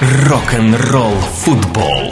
Рок-н-ролл футбол.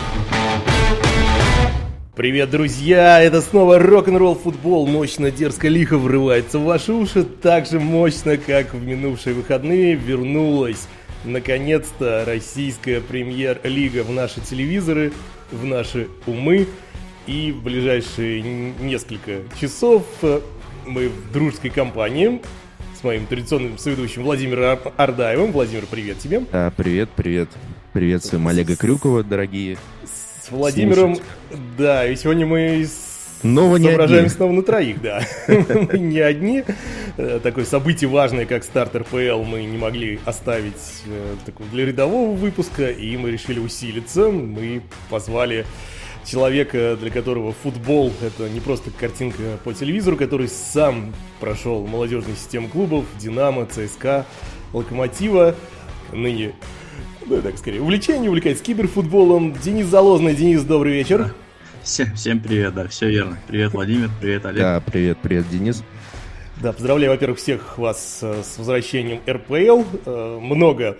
Привет, друзья! Это снова рок-н-ролл футбол. Мощно, дерзко, лихо врывается в ваши уши. Так же мощно, как в минувшие выходные вернулась наконец-то российская премьер-лига в наши телевизоры, в наши умы. И в ближайшие несколько часов мы в дружеской компании с моим традиционным соведущим Владимиром Ардаевым. Владимир, привет тебе. Привет. Приветствуем Олега Крюкова, дорогие. С Владимиром, да, и сегодня мы соображаем снова на троих, да. Мы не одни. Такое событие важное, как старт РПЛ, мы не могли оставить для рядового выпуска, и мы решили усилиться. Мы позвали человека, для которого футбол — это не просто картинка по телевизору, который сам прошел молодежную систему клубов «Динамо», ЦСКА, «Локомотива», ныне, так скорее, увлекается киберфутболом. Денис Залозный. Денис, добрый вечер. Всем привет, да, все верно. Привет, Владимир, привет, Олег. Да, привет, Денис. Да, поздравляю, во-первых, всех вас с возвращением РПЛ. Много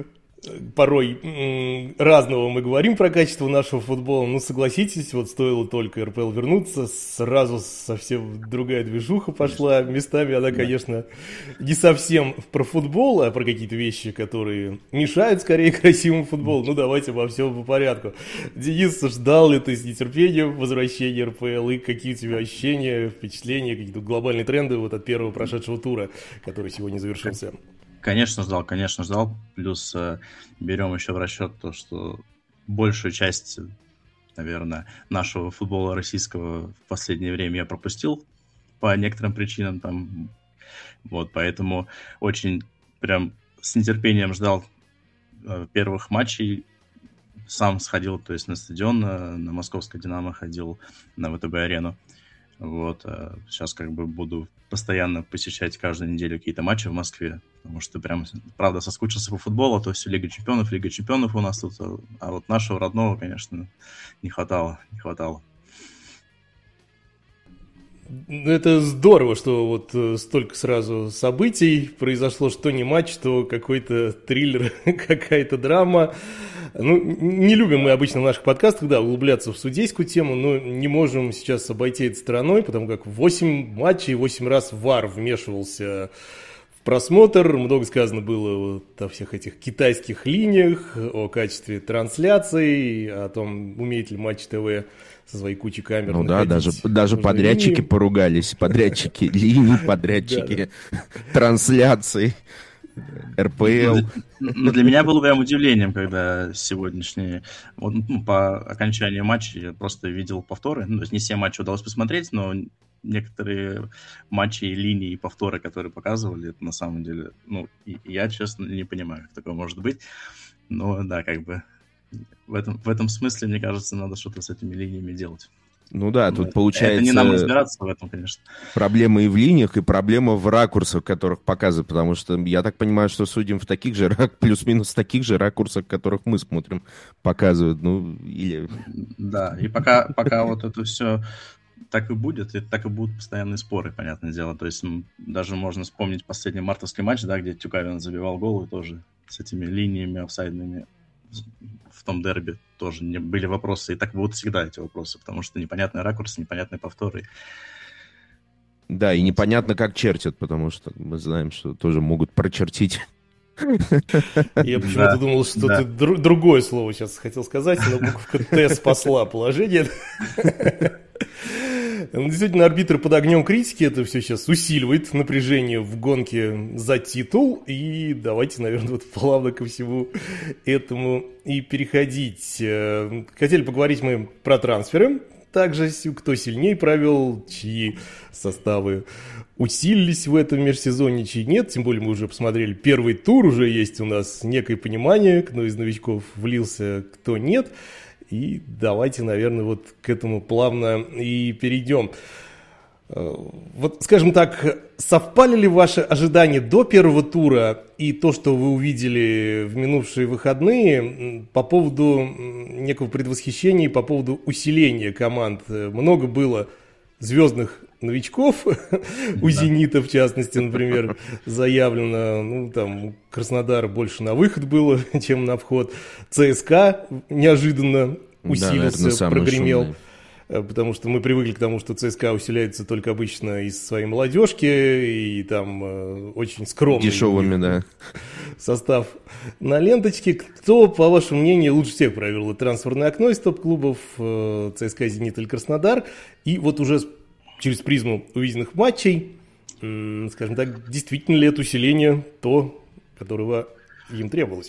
порой разного мы говорим про качество нашего футбола. Ну, согласитесь, вот стоило только РПЛ вернуться, сразу совсем другая движуха пошла. Местами она, конечно, не совсем про футбол, а про какие-то вещи, которые мешают скорее красивому футболу. Ну, давайте обо всем по порядку. Денис, ждал ли ты с нетерпением возвращения РПЛ, и какие у тебя ощущения, впечатления, какие-то глобальные тренды вот от первого прошедшего тура, который сегодня завершился? Конечно, ждал. Плюс берем еще в расчет то, что большую часть, наверное, нашего футбола российского в последнее время я пропустил по некоторым причинам. Там, вот, поэтому очень прям с нетерпением ждал первых матчей. Сам сходил, то есть на стадион, на московское «Динамо» ходил, на ВТБ-арену. Вот, сейчас как бы буду постоянно посещать каждую неделю какие-то матчи в Москве, потому что прям, правда, соскучился по футболу, то есть Лига Чемпионов у нас тут, а вот нашего родного, конечно, не хватало. Это здорово, что вот столько сразу событий произошло, что не матч, то какой-то триллер, какая-то драма. Ну, не любим мы обычно в наших подкастах, да, углубляться в судейскую тему, но не можем сейчас обойти это стороной, потому как 8 матчей, 8 раз ВАР вмешивался в просмотр. Много сказано было вот о всех этих китайских линиях, о качестве трансляций, о том, умеет ли Матч ТВ со своей кучей камер. Ну да, даже подрядчики линии поругались, подрядчики линий, подрядчики трансляций. РПЛ. Ну, для меня было прям удивлением, когда сегодняшние, вот, по окончанию матча я просто видел повторы. Ну, то есть не все матчи удалось посмотреть, но некоторые матчи, линии и повторы, которые показывали, это на самом деле, ну, я, честно, не понимаю, как такое может быть. Но да, как бы в этом смысле, мне кажется, надо что-то с этими линиями делать. Ну да, тут получается... Это не нам разбираться в этом, конечно. Проблема и в линиях, и проблема в ракурсах, которых показывают, потому что я так понимаю, что судим в таких же, плюс-минус таких же ракурсах, которых мы смотрим, показывают, ну, или... Да, и пока вот это все так и будет, и так и будут постоянные споры, понятное дело. То есть даже можно вспомнить последний мартовский матч, да, где Тюкавин забивал гол, и тоже с этими линиями офсайдными в том дерби тоже были вопросы, и так будут всегда эти вопросы, потому что непонятный ракурс, непонятные повторы. Да, и непонятно, как чертят, потому что мы знаем, что тоже могут прочертить. Я почему-то думал, что ты другое слово сейчас хотел сказать, но буковка «Т» спасла положение. Действительно, арбитры под огнем критики, это все сейчас усиливает напряжение в гонке за титул. И давайте, наверное, вот плавно ко всему этому и переходить. Хотели поговорить мы про трансферы. Также, кто сильнее провел, чьи составы усилились в этом межсезонье, чьи нет. Тем более мы уже посмотрели первый тур, уже есть у нас некое понимание, кто из новичков влился, кто нет. И давайте, наверное, вот к этому плавно и перейдем. Вот, скажем так, совпали ли ваши ожидания до первого тура и то, что вы увидели в минувшие выходные по поводу некого предвосхищения и по поводу усиления команд? Много было звездных новичков, у «Зенита», в частности, например, заявлено, ну, там, Краснодар больше на выход было, чем на вход. ЦСКА неожиданно усилился, прогремел. Потому что мы привыкли к тому, что ЦСКА усиляется только обычно из своей молодежки, и там очень скромный дешевыми, да, состав на ленточке. Кто, по вашему мнению, лучше всех провел трансферное окно из топ-клубов ЦСКА, «Зенит» или Краснодар? И вот уже через призму увиденных матчей, скажем так, действительно ли это усиление то, которого им требовалось?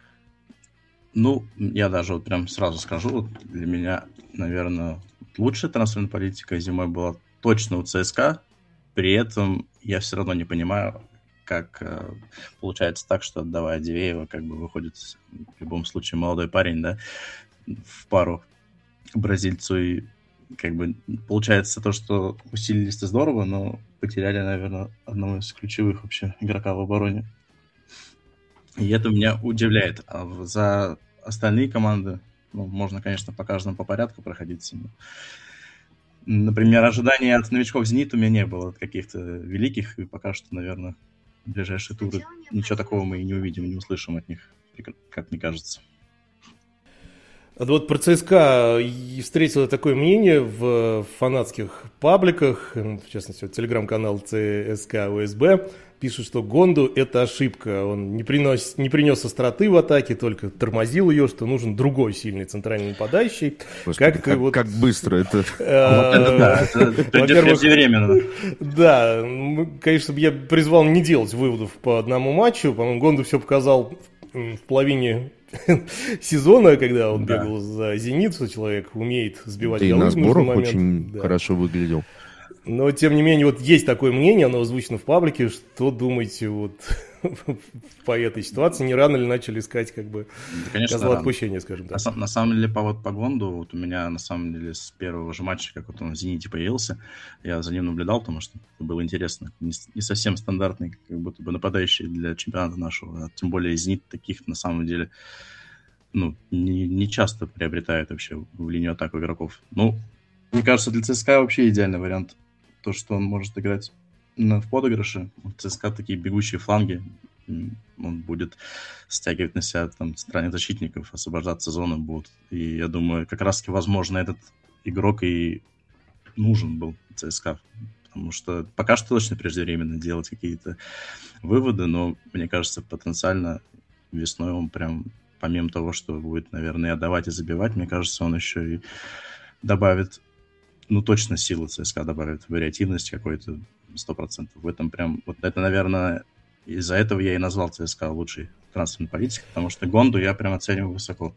Ну, я даже вот прям сразу скажу, для меня, наверное, лучшая трансферная политика зимой была точно у ЦСКА. При этом я все равно не понимаю, как получается так, что, отдавая Дивеева, как бы выходит в любом случае молодой парень, да, в пару к бразильцу. И как бы получается то, что усилились-то здорово, но потеряли, наверное, одного из ключевых вообще игрока в обороне. И это меня удивляет. А за остальные команды, ну, можно, конечно, по каждому по порядку проходиться. Но, например, ожиданий от новичков «Зенит» у меня не было каких-то великих, и пока что, наверное, в ближайшие туры ничего такого мы и не увидим, не услышим от них, как мне кажется. А вот про ЦСКА встретило такое мнение в фанатских пабликах, в частности, вот телеграм-канал ЦСКА УСБ пишет, что Гонду – это ошибка. Он не принес остроты в атаке, только тормозил ее, что нужен другой сильный центральный нападающий. Господи, как быстро это... Преждевременно. Да, конечно, я призвал не делать выводов по одному матчу. По-моему, Гонду все показал в половине сезона, когда он бегал за «Зенит», что человек умеет сбивать голы. И на сборах очень хорошо выглядел. Но, тем не менее, вот есть такое мнение, оно озвучено в паблике. Что думаете вот по этой ситуации? Не рано ли начали искать как бы козла отпущения, скажем так? На самом деле, по Гонду, вот у меня, на самом деле, с первого же матча, как вот он в «Зените» появился, я за ним наблюдал, потому что это было интересно. Не совсем стандартный, как будто бы нападающий для чемпионата нашего, а тем более «Зенит» таких, на самом деле, ну, не часто приобретает вообще в линию атаку игроков. Ну, мне кажется, для ЦСКА вообще идеальный вариант. То, что он может играть в подыгрыше. У ЦСКА такие бегущие фланги. Он будет стягивать на себя там центральных защитников, освобождаться зоны будут. И я думаю, как раз-таки, возможно, этот игрок и нужен был ЦСКА. Потому что пока что точно преждевременно делать какие-то выводы, но, мне кажется, потенциально весной он прям, помимо того, что будет, наверное, отдавать и забивать, мне кажется, он еще и добавит, ну, точно силы ЦСКА добавит, вариативность какой-то 100%. В этом прям, вот это, наверное, из-за этого я и назвал ЦСКА лучшей трансферной политикой, потому что Гонду я прям оцениваю высоко.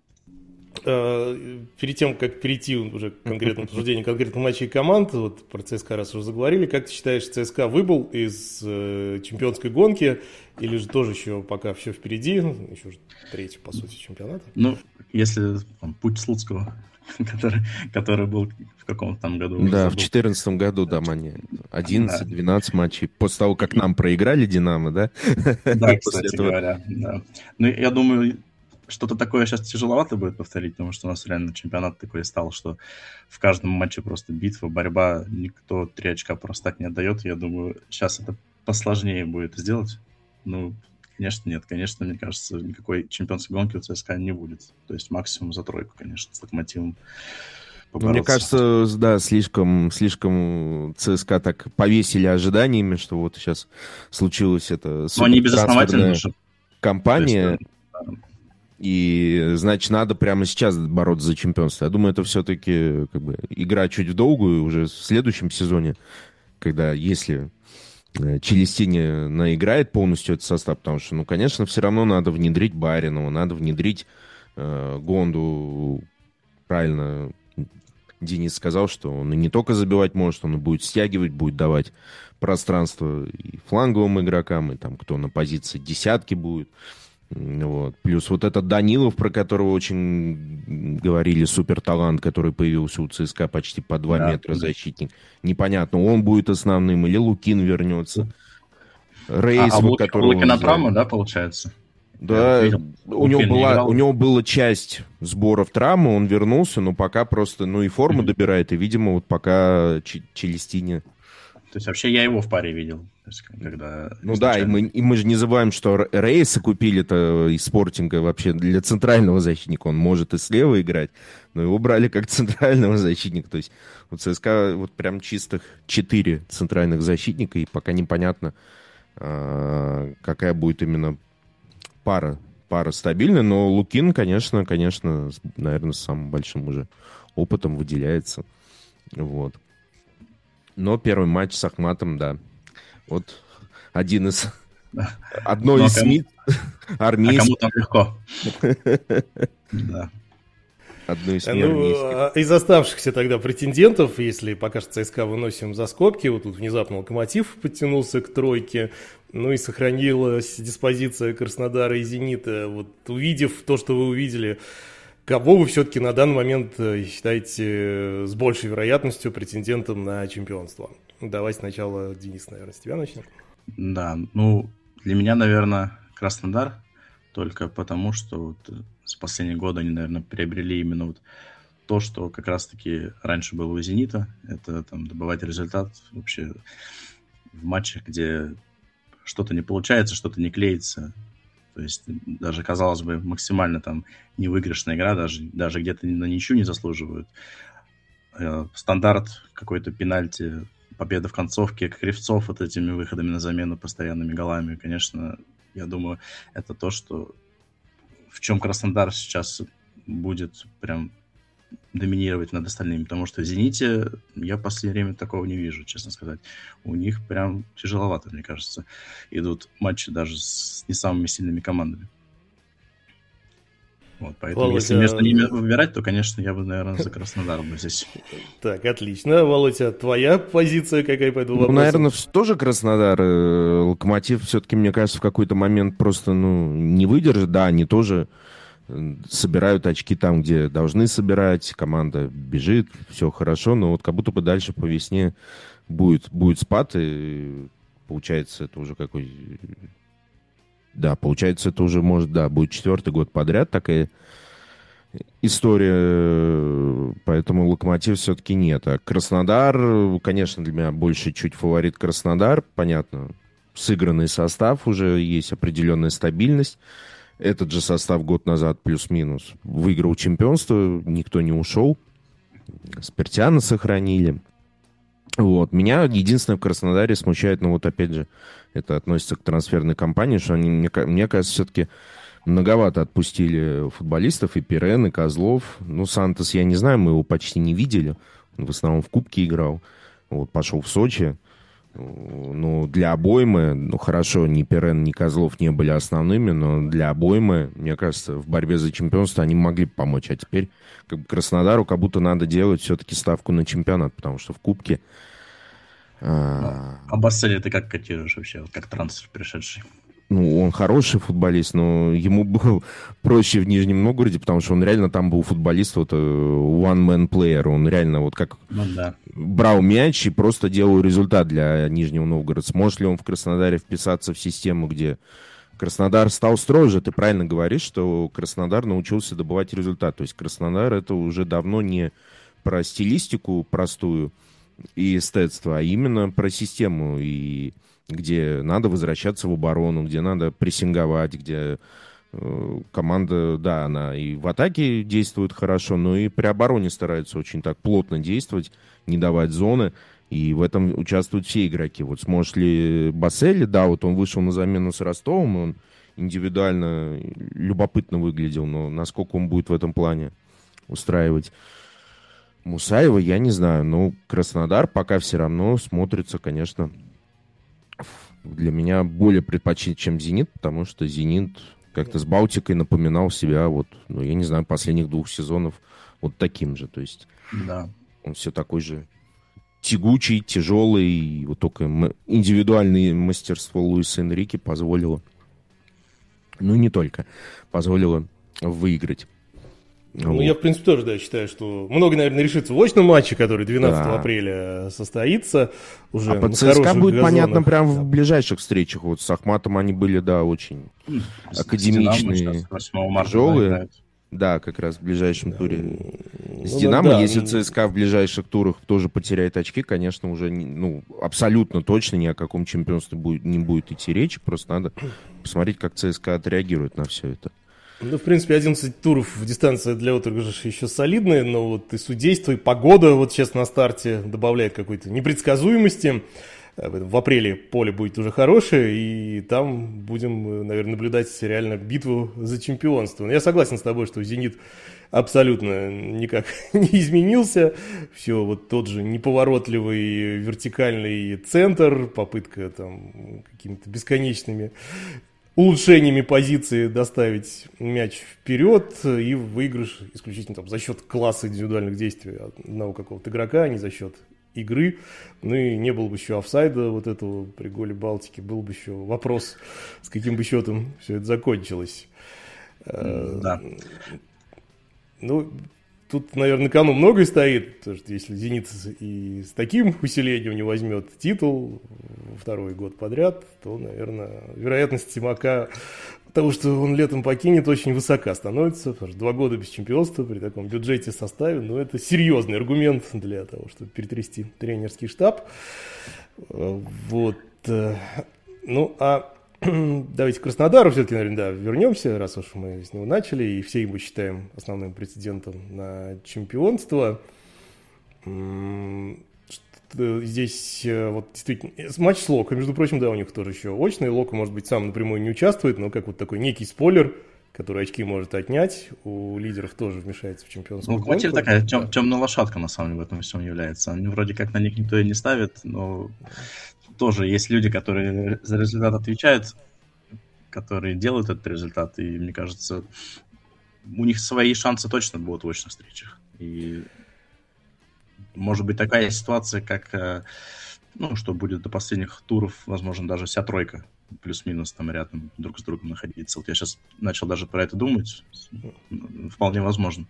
Перед тем, как перейти уже к конкретному обсуждению конкретных матчей команд, вот про ЦСКА раз уже заговорили, как ты считаешь, ЦСКА выбыл из чемпионской гонки, или же тоже еще пока все впереди, еще третий, по сути, чемпионат? Ну, если там, путь Слуцкого, который был в каком-то там году. Да, в 2014 году, да, они 11-12 матчей. После того, как нам проиграли «Динамо», да? Да, кстати говоря, да. Ну, я думаю, что-то такое сейчас тяжеловато будет повторить, потому что у нас реально чемпионат такой стал, что в каждом матче просто битва, борьба, никто 3 очка просто так не отдает. Я думаю, сейчас это посложнее будет сделать. Ну, конечно, нет. Конечно, мне кажется, никакой чемпионской гонки у ЦСКА не будет. То есть максимум за 3, конечно, с «Локомотивом» побороться. Мне кажется, да, слишком ЦСКА так повесили ожиданиями, что вот сейчас случилась эта супертрансферная кампания, и, значит, надо прямо сейчас бороться за чемпионство. Я думаю, это все-таки как бы игра чуть в долгую уже в следующем сезоне, когда, если Челестини наиграет полностью этот состав, потому что, ну, конечно, все равно надо внедрить Баринова, надо внедрить Гонду. Правильно Денис сказал, что он и не только забивать может, он и будет стягивать, будет давать пространство и фланговым игрокам, и там кто на позиции десятки будет. Вот. Плюс вот этот Данилов, про которого очень говорили, суперталант, который появился у ЦСКА, почти по 2 метра защитник. Непонятно, он будет основным или Лукин вернется. Рейс, у Лукина травма, да, получается? Да, у него была часть сборов травмы, он вернулся, но пока просто, и форму добирает, и, видимо, вот пока Челестини. То есть вообще я его в паре видел. То есть, когда да, и мы же не забываем, что Рейса купили-то из Спортинга вообще для центрального защитника. Он может и слева играть, но его брали как центрального защитника. То есть у ЦСКА вот прям чистых 4 центральных защитника, и пока непонятно, какая будет именно пара стабильная. Но Лукин, конечно, наверное, с самым большим уже опытом выделяется. Вот. Но первый матч с Ахматом, да. Вот одно из СМИ армейских. А кому там легко. Да. Одно из СМИ армейских. Из оставшихся тогда претендентов, если пока что ЦСКА выносим за скобки, вот тут внезапно Локомотив подтянулся к тройке, и сохранилась диспозиция Краснодара и Зенита. Вот увидев то, что вы увидели, кого вы все-таки на данный момент считаете с большей вероятностью претендентом на чемпионство? Давай сначала, Денис, наверное, с тебя начнем. Да, для меня, наверное, Краснодар, только потому, что вот с последнего года они, наверное, приобрели именно вот то, что как раз-таки раньше было у «Зенита», это там добывать результат вообще в матчах, где что-то не получается, что-то не клеится. То есть даже, казалось бы, максимально там невыигрышная игра, даже где-то на ничью не заслуживают. Стандарт, какой-то пенальти, победа в концовке, Кривцов вот этими выходами на замену, постоянными голами, конечно, я думаю, это то, что в чем Краснодар сейчас будет прям доминировать над остальными, потому что в «Зените» я в последнее время такого не вижу, честно сказать. У них прям тяжеловато, мне кажется, идут матчи даже с не самыми сильными командами. Вот, поэтому, Володя, если между ними выбирать, то, конечно, я бы, наверное, за Краснодар бы здесь. Так, отлично. Володя, твоя позиция какая по этому вопросу? Наверное, тоже Краснодар. Локомотив все-таки, мне кажется, в какой-то момент просто, не выдержит. Да, они тоже собирают очки там, где должны собирать. Команда бежит, все хорошо, но вот как будто бы дальше по весне будет спад, и получается, это уже какой... Да, получается, это уже, может, будет 4-й год подряд такая история, поэтому Локомотив все-таки нет. А Краснодар, конечно, для меня больше чуть фаворит Краснодар, понятно, сыгранный состав, уже есть определенная стабильность. Этот же состав год назад плюс-минус выиграл чемпионство, никто не ушел, Спиртяна сохранили. Вот. Меня единственное в Краснодаре смущает, опять же, это относится к трансферной кампании, что они, мне кажется, все-таки многовато отпустили футболистов, и Пирен, и Козлов. Сантос, я не знаю, мы его почти не видели. Он в основном в Кубке играл. Вот, пошел в Сочи. Для обоймы, хорошо, ни Пирен, ни Козлов не были основными, но для обоймы, мне кажется, в борьбе за чемпионство они могли бы помочь. А теперь Краснодару как будто надо делать все-таки ставку на чемпионат, потому что в Кубке... А Бассель ты как котируешь вообще, как трансфер пришедший? Он хороший футболист, но ему было проще в Нижнем Новгороде, потому что он реально там был футболист, one-man player. Он реально брал мяч и просто делал результат для Нижнего Новгорода. Сможет ли он в Краснодаре вписаться в систему, где Краснодар стал строже? Ты правильно говоришь, что Краснодар научился добывать результат. То есть Краснодар — это уже давно не про стилистику простую и эстетство, а именно про систему, и где надо возвращаться в оборону, где надо прессинговать, где команда, она и в атаке действует хорошо, но и при обороне старается очень так плотно действовать, не давать зоны, и в этом участвуют все игроки. Вот сможет ли Бассель, он вышел на замену с Ростовом, он индивидуально любопытно выглядел, но насколько он будет в этом плане устраивать Мусаева, я не знаю. Но Краснодар пока все равно смотрится, конечно, для меня более предпочтительно, чем «Зенит», потому что «Зенит» как-то с Балтикой напоминал себя, я не знаю, последних 2 сезонов таким же. То есть он все такой же тягучий, тяжелый, и только индивидуальное мастерство Луиса Энрике позволило, не только, позволило выиграть. Ну, я, в принципе, тоже, да, считаю, что много, наверное, решится в очном матче, который 12 апреля состоится. Уже по ЦСКА будет газонах. Понятно прям в ближайших встречах. Вот с Ахматом они были, да, очень академичные, тяжелые. Да, как раз в ближайшем туре. С Динамо, да, если ЦСКА в ближайших турах тоже потеряет очки, конечно, уже абсолютно точно ни о каком чемпионстве не будет идти речи. Просто надо посмотреть, как ЦСКА отреагирует на все это. Ну, в принципе, 11 туров дистанция для отыгрыша еще солидная, но вот и судейство, и погода вот сейчас на старте добавляет какой-то непредсказуемости. В апреле поле будет уже хорошее, и там будем, наверное, наблюдать реально битву за чемпионство. Но я согласен с тобой, что «Зенит» абсолютно никак не изменился. Все вот тот же неповоротливый вертикальный центр, попытка там какими-то бесконечными улучшениями позиции доставить мяч вперед и выигрыш исключительно там, за счет класса индивидуальных действий одного какого-то игрока, а не за счет игры. Ну и не было бы еще офсайда вот этого при голе Балтики, был бы еще вопрос, с каким бы счетом все это закончилось. Да. Ну, тут, наверное, на кону многое стоит, потому что если «Зенит» и с таким усилением не возьмет титул второй год подряд, то, наверное, вероятность Симака того, что он летом покинет, очень высока становится, потому что 2 года без чемпионства при таком бюджете составе, ну, это серьезный аргумент для того, чтобы перетрясти тренерский штаб. Вот. Ну, а давайте к Краснодару все-таки, наверное, да, вернемся, раз уж мы с него начали, и все его считаем основным претендентом на чемпионство. Здесь вот действительно матч с Локо, между прочим, да, у них тоже еще очный. Локо, может быть, сам напрямую не участвует, но как вот такой некий спойлер, который очки может отнять, у лидеров тоже вмешается в чемпионскую гонку. Локомотив такая темная лошадка, на самом деле, в этом всем является. Они вроде как на них никто и не ставит, но тоже есть люди, которые за результат отвечают, которые делают этот результат, и, мне кажется, у них свои шансы точно будут в очных встречах. И может быть такая ситуация, как, что будет до последних туров, возможно, даже вся тройка плюс-минус там рядом друг с другом находиться. Вот я сейчас начал даже про это думать. Вполне возможно.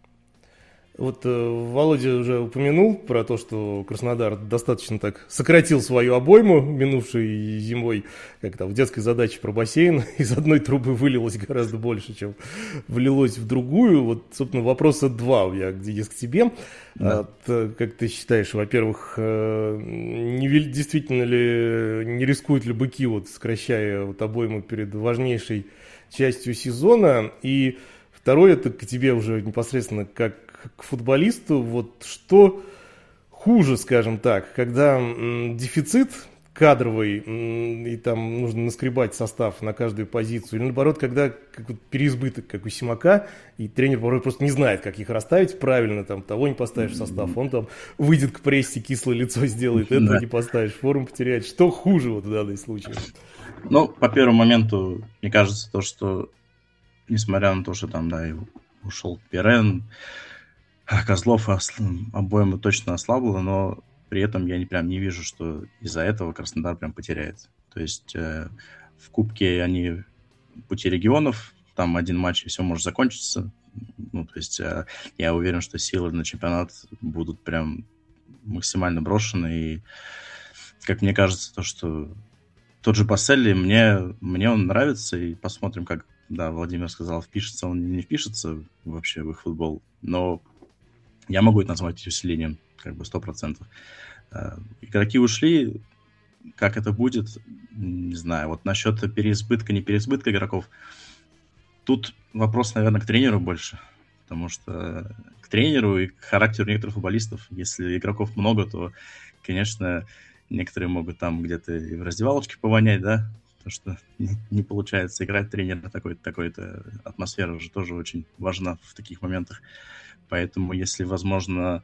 Вот Володя уже упомянул про то, что Краснодар достаточно так сократил свою обойму минувшей зимой, как там в детской задаче про бассейн, из одной трубы вылилось гораздо больше, чем влилось в другую. Вот, собственно, вопроса 2 я, Денис, к тебе. Да. Как ты считаешь, во-первых, действительно ли, не рискуют ли быки, вот, сокращая вот обойму перед важнейшей частью сезона? И второе, это к тебе уже непосредственно как к футболисту, вот что хуже, скажем так, когда дефицит кадровый, и там нужно наскребать состав на каждую позицию, или наоборот, когда переизбыток, как у Симака, и тренер порой просто не знает, как их расставить правильно, там того не поставишь в состав, он там выйдет к прессе, кислое лицо сделает, этого не поставишь, форму потеряет. Что хуже вот в данном случае? Ну, по первому моменту, мне кажется, то, что несмотря на то, что там, да, ушел Пирен, Козлов обойма точно ослабла, но при этом я не вижу, что из-за этого Краснодар прям потеряет. То есть в Кубке они пути регионов, там один матч и все может закончиться. Ну, то есть я уверен, что силы на чемпионат будут прям максимально брошены. И, как мне кажется, то, что тот же Басселли, мне он нравится, и посмотрим, как, да, Владимир сказал, впишется он или не впишется вообще в их футбол. Но я могу это назвать усилением, как бы 100%. Игроки ушли, как это будет, не знаю. Вот насчет переизбытка, не переизбытка игроков, тут вопрос, наверное, к тренеру больше. Потому что к тренеру и к характеру некоторых футболистов, если игроков много, то, конечно, некоторые могут там где-то и в раздевалочке повонять, да, потому что не получается играть тренера, такой-то атмосфера уже тоже очень важна в таких моментах. Поэтому, если возможно...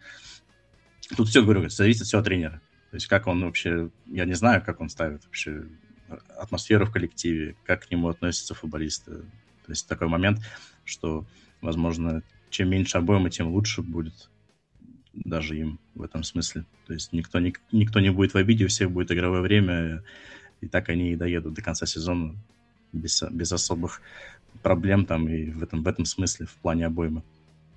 Тут все, говорю, зависит все от тренера. То есть, как он вообще... Я не знаю, как он ставит вообще атмосферу в коллективе, как к нему относятся футболисты. То есть, такой момент, что, возможно, чем меньше обоймы, тем лучше будет даже им в этом смысле. То есть, никто не будет в обиде, у всех будет игровое время, и так они и доедут до конца сезона без особых проблем там и в этом смысле, в плане обоймы.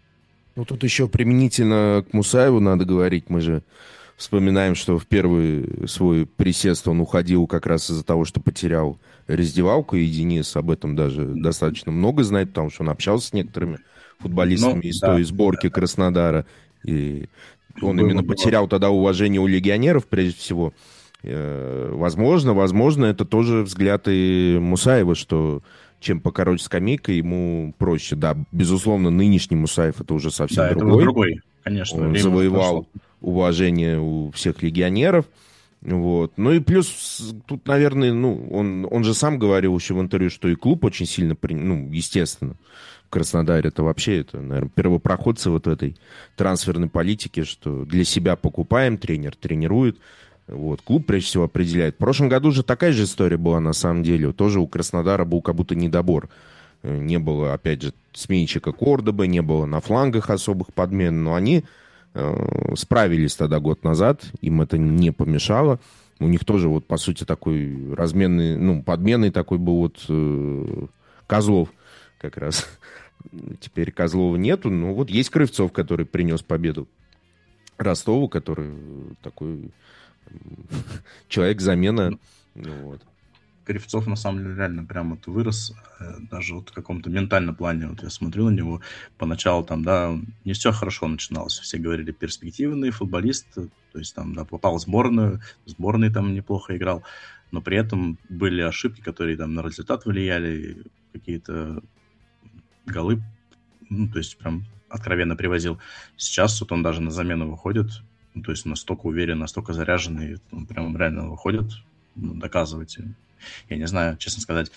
Ну, тут еще применительно к Мусаеву надо говорить. Мы же вспоминаем, что в первый свой присест он уходил как раз из-за того, что потерял раздевалку, и Денис об этом даже достаточно много знает, потому что он общался с некоторыми футболистами из той сборки Краснодара, и он именно потерял тогда уважение у легионеров, прежде всего. Возможно, это тоже взгляд и Мусаева, что чем покороче скамейка, ему проще. Да, безусловно, нынешний Мусаев это уже совсем другой. Это другой, конечно. Он завоевал уважение у всех легионеров. Вот. Ну и плюс тут, наверное, он же сам говорил еще в интервью, что и клуб очень сильно, естественно, в Краснодаре это вообще, наверное, первопроходцы вот в этой трансферной политике, что для себя покупаем, тренер тренирует. Вот, клуб, прежде всего, определяет. В прошлом году же такая же история была, на самом деле. Тоже у Краснодара был как будто недобор. Не было, опять же, сменщика Кордобы, не было на флангах особых подмен. Но они справились тогда год назад, им это не помешало. У них тоже, вот, по сути, такой разменный, подменный такой был вот Козлов как раз. Теперь Козлова нету. Но вот есть Кривцов, который принес победу Ростову, который такой... человек-замена. Вот. Кривцов, на самом деле, реально прям вот вырос, даже вот в каком-то ментальном плане. Вот я смотрю на него, поначалу там, да, не все хорошо начиналось. Все говорили, перспективный футболист, то есть там, да, попал в сборную, в сборной там неплохо играл, но при этом были ошибки, которые там на результат влияли, какие-то голы, то есть прям откровенно привозил. Сейчас вот он даже на замену выходит, то есть настолько уверен, настолько заряженный, он прям реально выходит, доказывать. Я не знаю, честно сказать,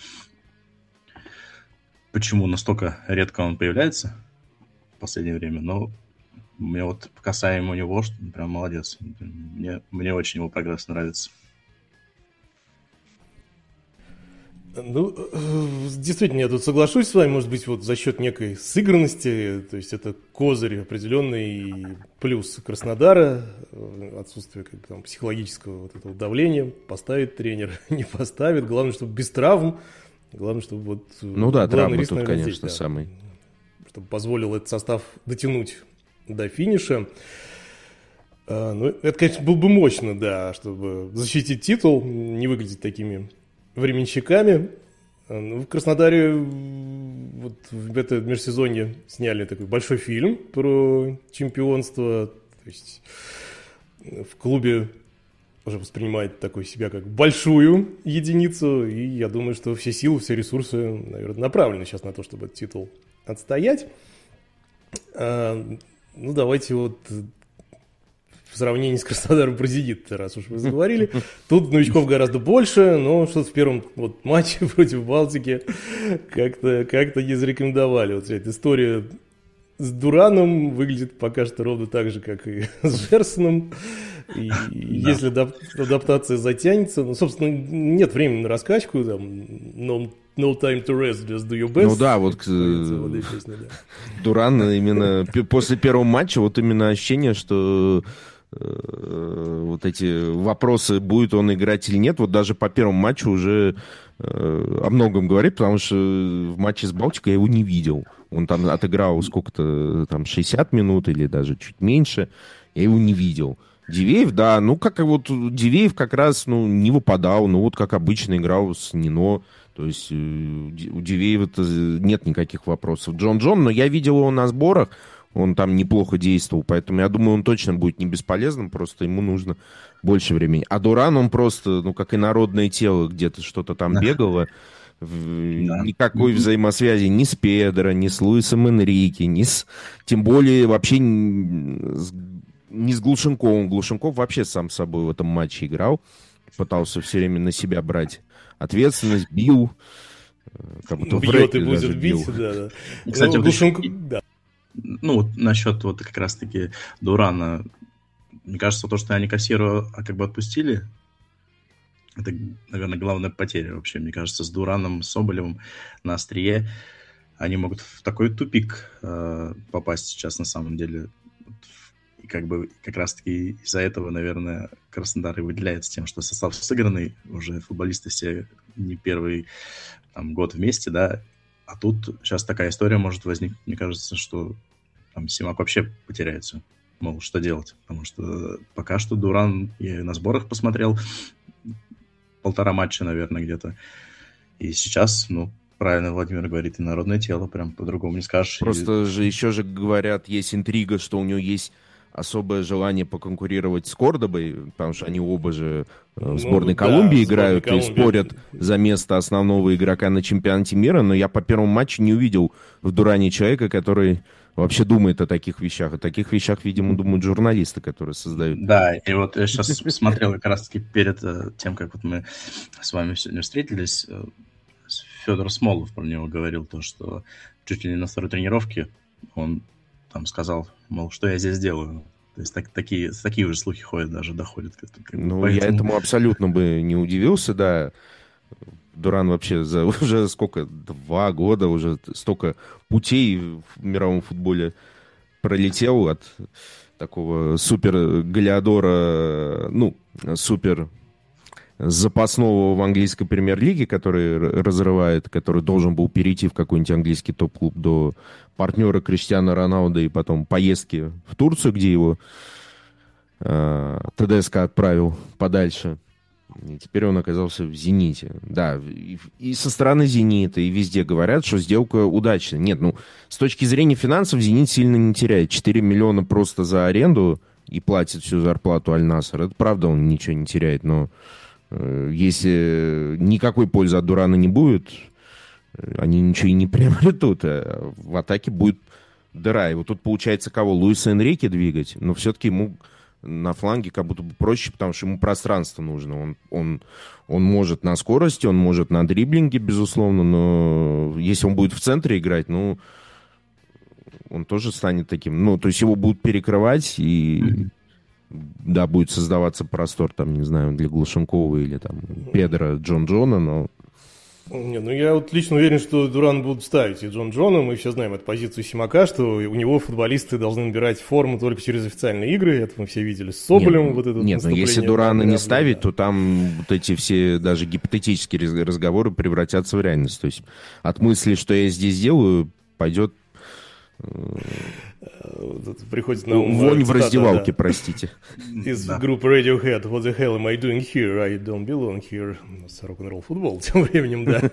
почему настолько редко он появляется в последнее время, но мне вот касаемо него, что он прям молодец. Мне очень его прогресс нравится. Ну, действительно, я тут соглашусь с вами, может быть, вот за счет некой сыгранности, то есть это козырь определенный, плюс Краснодара, отсутствие как бы, там, психологического вот этого давления, поставит тренер, не поставит, главное, чтобы без травм, главное, чтобы вот... Ну да, травмы риск, тут, наверное, конечно, здесь, да, самый. Чтобы позволил этот состав дотянуть до финиша. Ну, это, конечно, было бы мощно, да, чтобы защитить титул, не выглядеть такими... временщиками. В Краснодаре вот в это межсезонье сняли такой большой фильм про чемпионство. То есть в клубе уже воспринимает такой себя как большую единицу. И я думаю, что все силы, все ресурсы, наверное, направлены сейчас на то, чтобы этот титул отстоять. Ну, давайте вот... в сравнении с Краснодаром президент, раз уж вы заговорили. Тут новичков гораздо больше, но что-то в первом вот матче против Балтики как-то не зарекомендовали. Вот эта история с Дураном выглядит пока что ровно так же, как и с Жерсоном. И если адаптация затянется, ну, собственно, нет времени на раскачку, там, no time to rest, just do your best. Ну да, вот Дуран именно после первого матча, вот именно ощущение, что вот эти вопросы, будет он играть или нет, вот даже по первому матчу уже о многом говорит, потому что в матче с Балтикой я его не видел. Он там отыграл сколько-то, там 60 минут или даже чуть меньше, я его не видел. Дивеев, да, ну как вот Дивеев как раз, не выпадал, вот как обычно играл с Нино, то есть у Дивеева-то нет никаких вопросов. Джон, но я видел его на сборах, он там неплохо действовал, поэтому я думаю, он точно будет не бесполезным, просто ему нужно больше времени. А Дуран, он просто, как инородное тело, где-то что-то там бегало, никакой взаимосвязи ни с Педро, ни с Луисом Энрике, тем более вообще не с Глушенковым. Глушенков вообще сам с собой в этом матче играл, пытался все время на себя брать ответственность, бил. Как будто бьет и будет бить, да. Кстати, Глушенков... Да. Вот насчет вот как раз-таки Дурана, мне кажется, то, что они Кассиру как бы отпустили, это, наверное, главная потеря вообще. Мне кажется, с Дураном, с Соболевым на острие они могут в такой тупик попасть сейчас на самом деле. И как бы как раз-таки из-за этого, наверное, Краснодар и выделяется тем, что состав сыгранный, уже футболисты все не первый год вместе, да. А тут сейчас такая история может возникнуть, мне кажется, что там Симак вообще потеряется. Мол, что делать? Потому что пока что Дуран, я на сборах посмотрел, 1,5 матча, наверное, где-то. И сейчас, правильно Владимир говорит, и народное тело, прям по-другому не скажешь. Просто же еще же говорят, есть интрига, что у него есть особое желание поконкурировать с Кордобой, потому что они оба же в сборной Колумбии играют и спорят за место основного игрока на чемпионате мира, но я по первому матчу не увидел в Дуране человека, который вообще думает о таких вещах. О таких вещах, видимо, думают журналисты, которые создают. Да, и вот я сейчас смотрел как раз-таки перед тем, как вот мы с вами сегодня встретились, Федор Смолов про него говорил, то, что чуть ли не на второй тренировке он там сказал, мол, что я здесь делаю. То есть такие уже слухи ходят, даже доходят. Поэтому... я этому абсолютно бы не удивился, да. Дуран вообще за уже 2 года уже столько путей в мировом футболе пролетел от такого супер-галиадора, супер запасного в английской премьер-лиге, который разрывает, который должен был перейти в какой-нибудь английский топ-клуб, до партнера Криштиану Роналдо и потом поездки в Турцию, где его ТДСК отправил подальше. И теперь он оказался в «Зените». Да, и со стороны «Зенита», и везде говорят, что сделка удачная. Нет, с точки зрения финансов «Зенит» сильно не теряет. 4 миллиона просто за аренду и платит всю зарплату Аль-Наср. Это правда, он ничего не теряет, но если никакой пользы от Дурана не будет, они ничего и не приобретут. А в атаке будет дыра. И вот тут получается кого? Луиса Энрике двигать? Но все-таки ему на фланге как будто бы проще, потому что ему пространство нужно. Он может на скорости, он может на дриблинге, безусловно, но если он будет в центре играть, он тоже станет таким. То есть его будут перекрывать, и да, будет создаваться простор, там, не знаю, для Глушенкова или там Педро Джона, но... я вот лично уверен, что Дуран будут ставить и Джона. Мы все знаем эту позицию Симака, что у него футболисты должны набирать форму только через официальные игры. Это мы все видели с Соболем. Нет, но если Дурана не ставить, то там вот эти все даже гипотетические разговоры превратятся в реальность. То есть от мысли, что я здесь делаю, пойдет... Приходит на ум вонь в раздевалке, простите. Из группы Radiohead. What the hell am I doing here? I don't belong here. Рок-н-ролл футбол тем временем, да.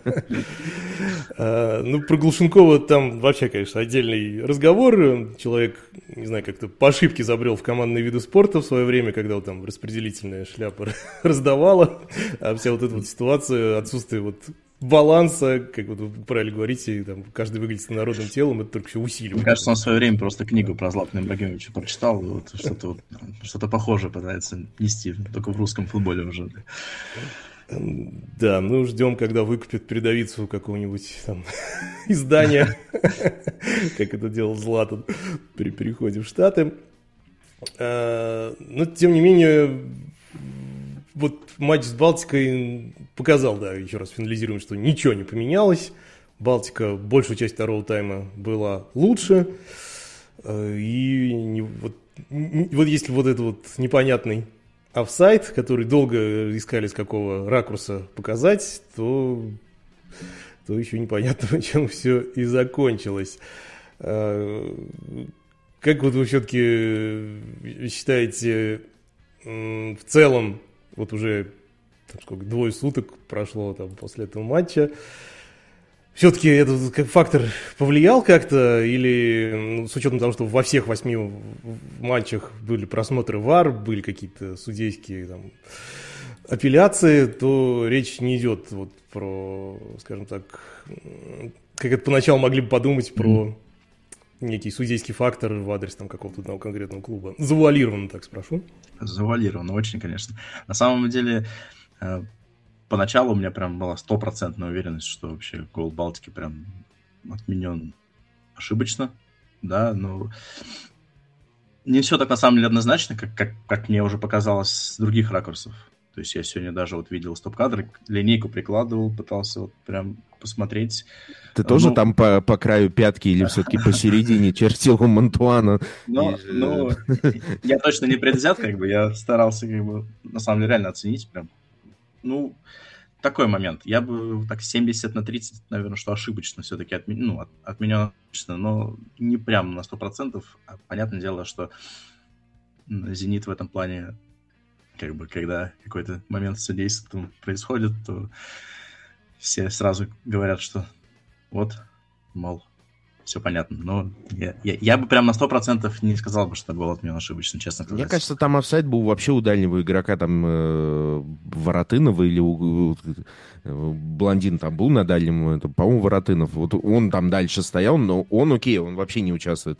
Про Глушенкова там вообще, конечно, отдельный разговор. Человек, не знаю, как-то по ошибке забрел в командные виды спорта в свое время, когда там распределительная шляпа раздавала. А вся вот эта вот ситуация, отсутствие баланса, как вы правильно говорите, там, каждый выглядит народным телом, это только все усиливает. Мне кажется, он в свое время просто книгу про Златана Ибрагимовича прочитал, и что-то похожее пытается нести, только в русском футболе уже. Да, ждем, когда выкупят передовицу какого-нибудь там издания, как это делал Златан при переходе в Штаты. Но, тем не менее, матч с Балтикой показал, да, еще раз финализируем, что ничего не поменялось. Балтика большую часть второго тайма была лучше. И если этот непонятный офсайд, который долго искали, с какого ракурса показать, то еще непонятно, чем все и закончилось. Как вы все-таки считаете, в целом, уже 2 суток прошло после этого матча, все-таки этот фактор повлиял как-то, или с учетом того, что во всех 8 матчах были просмотры ВАР, были какие-то судейские апелляции, то речь не идет про, скажем так, как это поначалу могли бы подумать, про некий судейский фактор в адрес какого-то одного конкретного клуба. Завуалированно, так спрошу. Завуалированно, очень, конечно. На самом деле, поначалу у меня прям была 100% уверенность, что вообще гол Балтики прям отменен ошибочно, да, но не все так на самом деле однозначно, как мне уже показалось с других ракурсов. То есть я сегодня даже видел стоп-кадры, линейку прикладывал, пытался прям посмотреть. Ты тоже там по краю пятки или все-таки посередине чертил у Монтуана? Я точно не предвзят, я старался на самом деле реально оценить прям. такой момент. Я бы так 70-30, наверное, что ошибочно все-таки отменено, но не прям на 100%. Понятное дело, что «Зенит» в этом плане, как бы, когда какой-то момент с судейством происходит, то все сразу говорят, что вот, мол, все понятно. Но я бы прям на 100% не сказал бы, что гол отменен ошибочно, честно сказать. Мне кажется, там офсайд был вообще у дальнего игрока, там Воротынова или блондин там был на дальнем, по-моему, Воротынов. Вот он там дальше стоял, но он окей, он вообще не участвует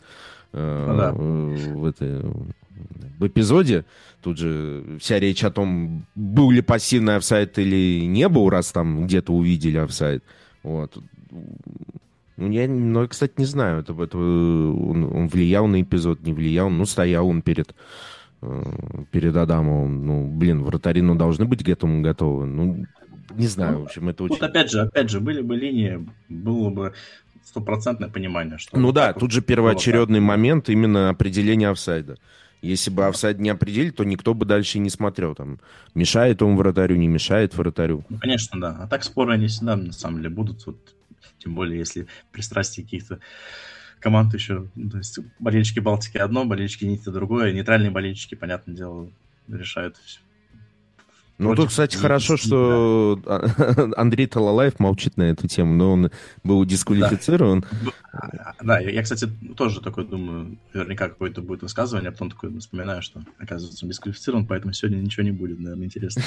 в эпизоде. Тут же вся речь о том, был ли пассивный офсайд или не был, раз там где-то увидели офсайд. Вот. Ну, я, кстати, не знаю, он влиял на эпизод, не влиял. Ну, стоял он перед Адамовым. Ну, блин, вратари, должны быть к этому готовы. Ну, не знаю, в общем, это очень... Вот опять же, были бы линии, было бы 100% понимание, что... Ну да, тут же первоочередный момент именно определения офсайда. Если бы офсайд не определили, то никто бы дальше и не смотрел. Там, мешает он вратарю, не мешает вратарю. Ну, конечно, да. А так споры они всегда, на самом деле, будут. Вот, тем более, если пристрастие каких-то команд еще... То есть болельщики Балтики одно, болельщики Зенита другое. Нейтральные болельщики, понятное дело, решают все. Ну, тут, кстати, хорошо, что Андрей Талалаев молчит на эту тему, но он был дисквалифицирован. Да, я, кстати, тоже такой думаю, наверняка какое-то будет высказывание, а потом такой вспоминаю, что, оказывается, он дисквалифицирован, поэтому сегодня ничего не будет, наверное, интересно.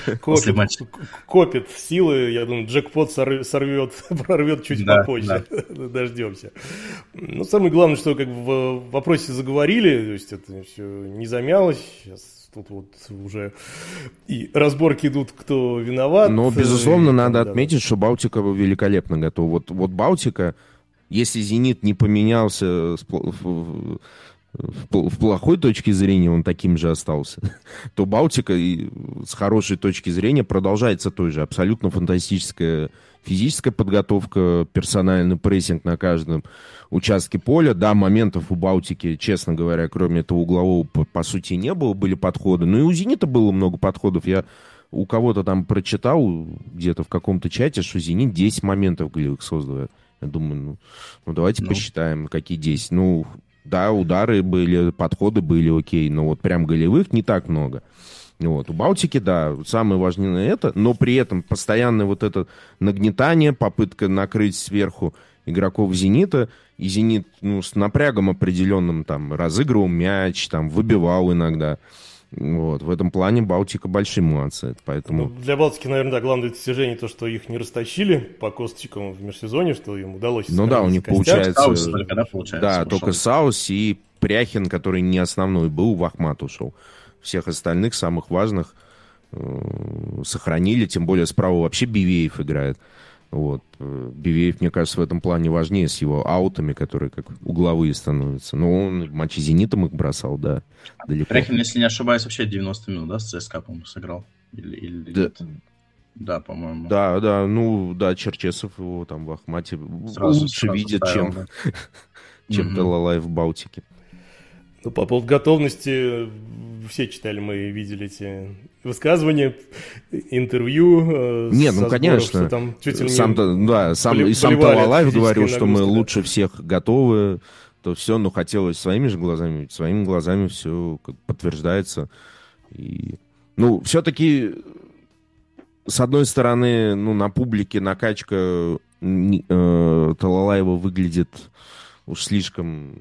Копит силы, я думаю, джекпот прорвет чуть попозже, дождемся. Но самое главное, что как в вопросе заговорили, то есть это все не замялось, сейчас тут вот уже и разборки идут, кто виноват. Но, безусловно, надо отметить, что Балтика великолепно готова. Вот Балтика, если «Зенит» не поменялся в плохой точке зрения, он таким же остался, то Балтика с хорошей точки зрения продолжается той же. Абсолютно фантастическая физическая подготовка, персональный прессинг на каждом участке поля. Да, моментов у Балтики, честно говоря, кроме этого углового, по сути, не было. Были подходы. Ну и у «Зенита» было много подходов. Я у кого-то там прочитал где-то в каком-то чате, что «Зенит» 10 моментов голевых создал. Я думаю, давайте посчитаем, какие 10. Ну, да, удары были, подходы были окей, но вот прям голевых не так много. Вот. У Балтики, да, самое важное это, но при этом постоянное вот это нагнетание, попытка накрыть сверху игроков «Зенита», и «Зенит» с напрягом определенным там разыгрывал мяч, там выбивал иногда. Вот. В этом плане Балтика большие молодцы. Поэтому... Для Балтики, наверное, да, главное достижение то, что их не растащили по косточкам в межсезонье, что им удалось... Ну да, у них получается... Саус только, да, получается? Да, только Саус и Пряхин, который не основной был, в Ахмат ушел. Всех остальных, самых важных, сохранили, тем более справа вообще Бивеев играет. Вот. Бивеев, мне кажется, в этом плане важнее с его аутами, которые как угловые становятся. Но он в матче с «Зенитом» их бросал, да, далеко. Пряхин, если не ошибаюсь, вообще 90 минут, да, с ЦСКА, по-моему, сыграл? Или да, по-моему. Да, Черчесов его там в Ахмате лучше видит, чем Талалаев в Балтике. Ну, по поводу готовности, все читали, мы видели эти высказывания, интервью. Конечно. Там сам Талалаев говорил, что мы лучше всех готовы, то все, но хотелось своими глазами все подтверждается. И, все-таки, с одной стороны, на публике накачка Талалаева выглядит уж слишком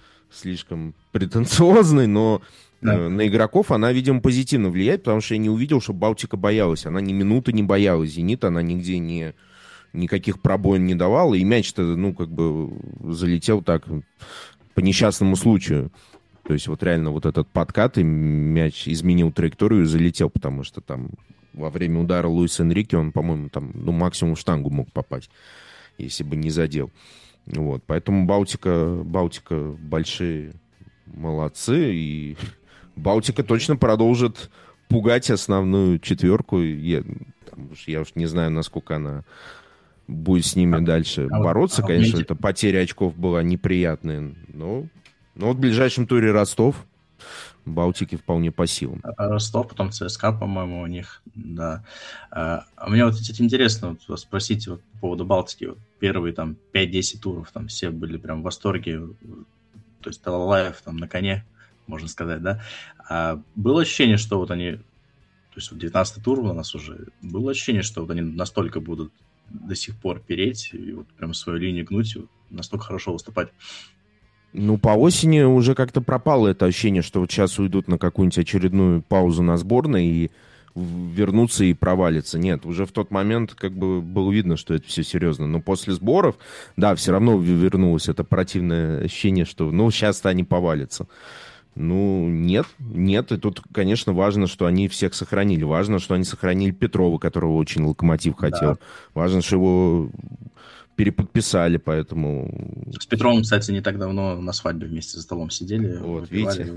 претенциозной, но на игроков она, видимо, позитивно влияет, потому что я не увидел, что Балтика боялась. Она ни минуты не боялась «Зенит», она нигде никаких пробоин не давала, и мяч-то, залетел так по несчастному случаю. То есть вот реально вот этот подкат, и мяч изменил траекторию и залетел, потому что там во время удара Луис Энрике он, по-моему, там, максимум в штангу мог попасть, если бы не задел. Вот, поэтому Балтика большие молодцы, и Балтика точно продолжит пугать основную четверку. Я уж не знаю, насколько она будет с ними дальше бороться. Конечно, эта потеря очков была неприятная, но вот в ближайшем туре Ростов. Балтике вполне по силам. Ростов, потом ЦСКА, по-моему, у них, да. Мне вот интересно вот спросить вот по поводу Балтики. Вот первые там 5-10 туров, там все были прям в восторге. То есть Талалаев там на коне, можно сказать, да. Было ощущение, что вот они, то есть вот 19-й тур у нас уже, было ощущение, что вот они настолько будут до сих пор переть и вот прям свою линию гнуть, и вот настолько хорошо выступать. Ну, по осени уже как-то пропало это ощущение, что вот сейчас уйдут на какую-нибудь очередную паузу на сборной и вернутся и провалятся. Нет, уже в тот момент как бы было видно, что это все серьезно. Но после сборов, да, все равно вернулось это противное ощущение, что, ну, сейчас-то они повалятся. Ну, нет. И тут, конечно, важно, что они всех сохранили. Важно, что они сохранили Петрова, которого очень Локомотив хотел. Да. Важно, что его переподписали, поэтому... С Петровым, кстати, не так давно на свадьбе вместе за столом сидели. Вот, видите?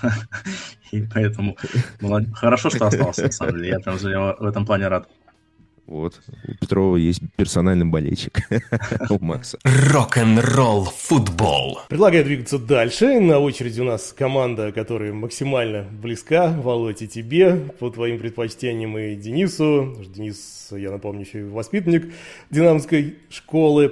И поэтому хорошо, что остался, на самом деле. Я прям в этом плане рад. Вот, у Петрова есть персональный болельщик у Макса. Рок-н-ролл футбол. Предлагаю двигаться дальше. На очереди у нас команда, которая максимально близка. Володь, и тебе, по твоим предпочтениям, и Денису. Денис, я напомню, еще и воспитанник динамовской школы.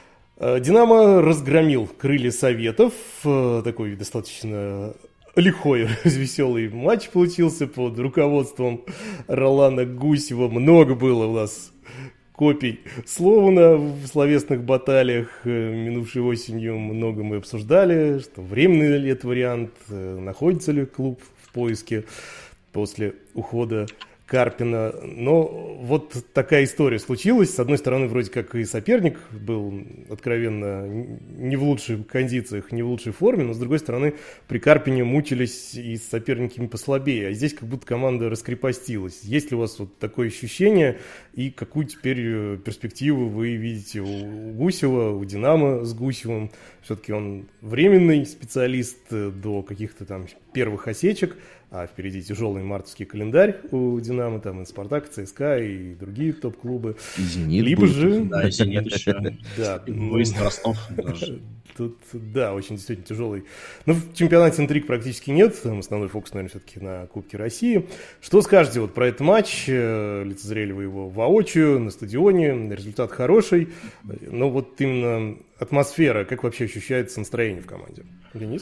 Динамо разгромил Крылья Советов. Такой достаточно... лихой, веселый матч получился под руководством Ролана Гусева. Много было у нас копий Слована в словесных баталиях. Минувшей осенью много мы обсуждали, что временный ли это вариант, находится ли клуб в поиске после ухода Карпина. Но вот такая история случилась. С одной стороны, вроде как и соперник был откровенно не в лучших кондициях, не в лучшей форме, но с другой стороны, при Карпине мучились и с соперниками послабее. А здесь как будто команда раскрепостилась. Есть ли у вас вот такое ощущение и какую теперь перспективу вы видите у Гусева, у Динамо с Гусевым? Все-таки он временный специалист до каких-то там первых осечек, а впереди тяжелый мартовский календарь у Динамо, там и Спартак, ЦСКА и другие топ-клубы. И Зенит либо будет. же... Да, и Зенит еще. Да. Выезд в Ростов даже. Тут, да, очень действительно тяжелый. Но в чемпионате интриг практически нет. Там основной фокус, наверное, все-таки на Кубке России. Что скажете вот про этот матч? Лицезрели вы его воочию, на стадионе. Результат хороший. Но вот именно атмосфера, как вообще ощущается настроение в команде? Денис?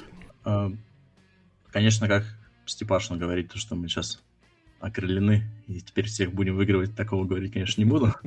Конечно, как Степашин говорит, то, что мы сейчас окрылены, и теперь всех будем выигрывать, такого говорить, конечно, не буду.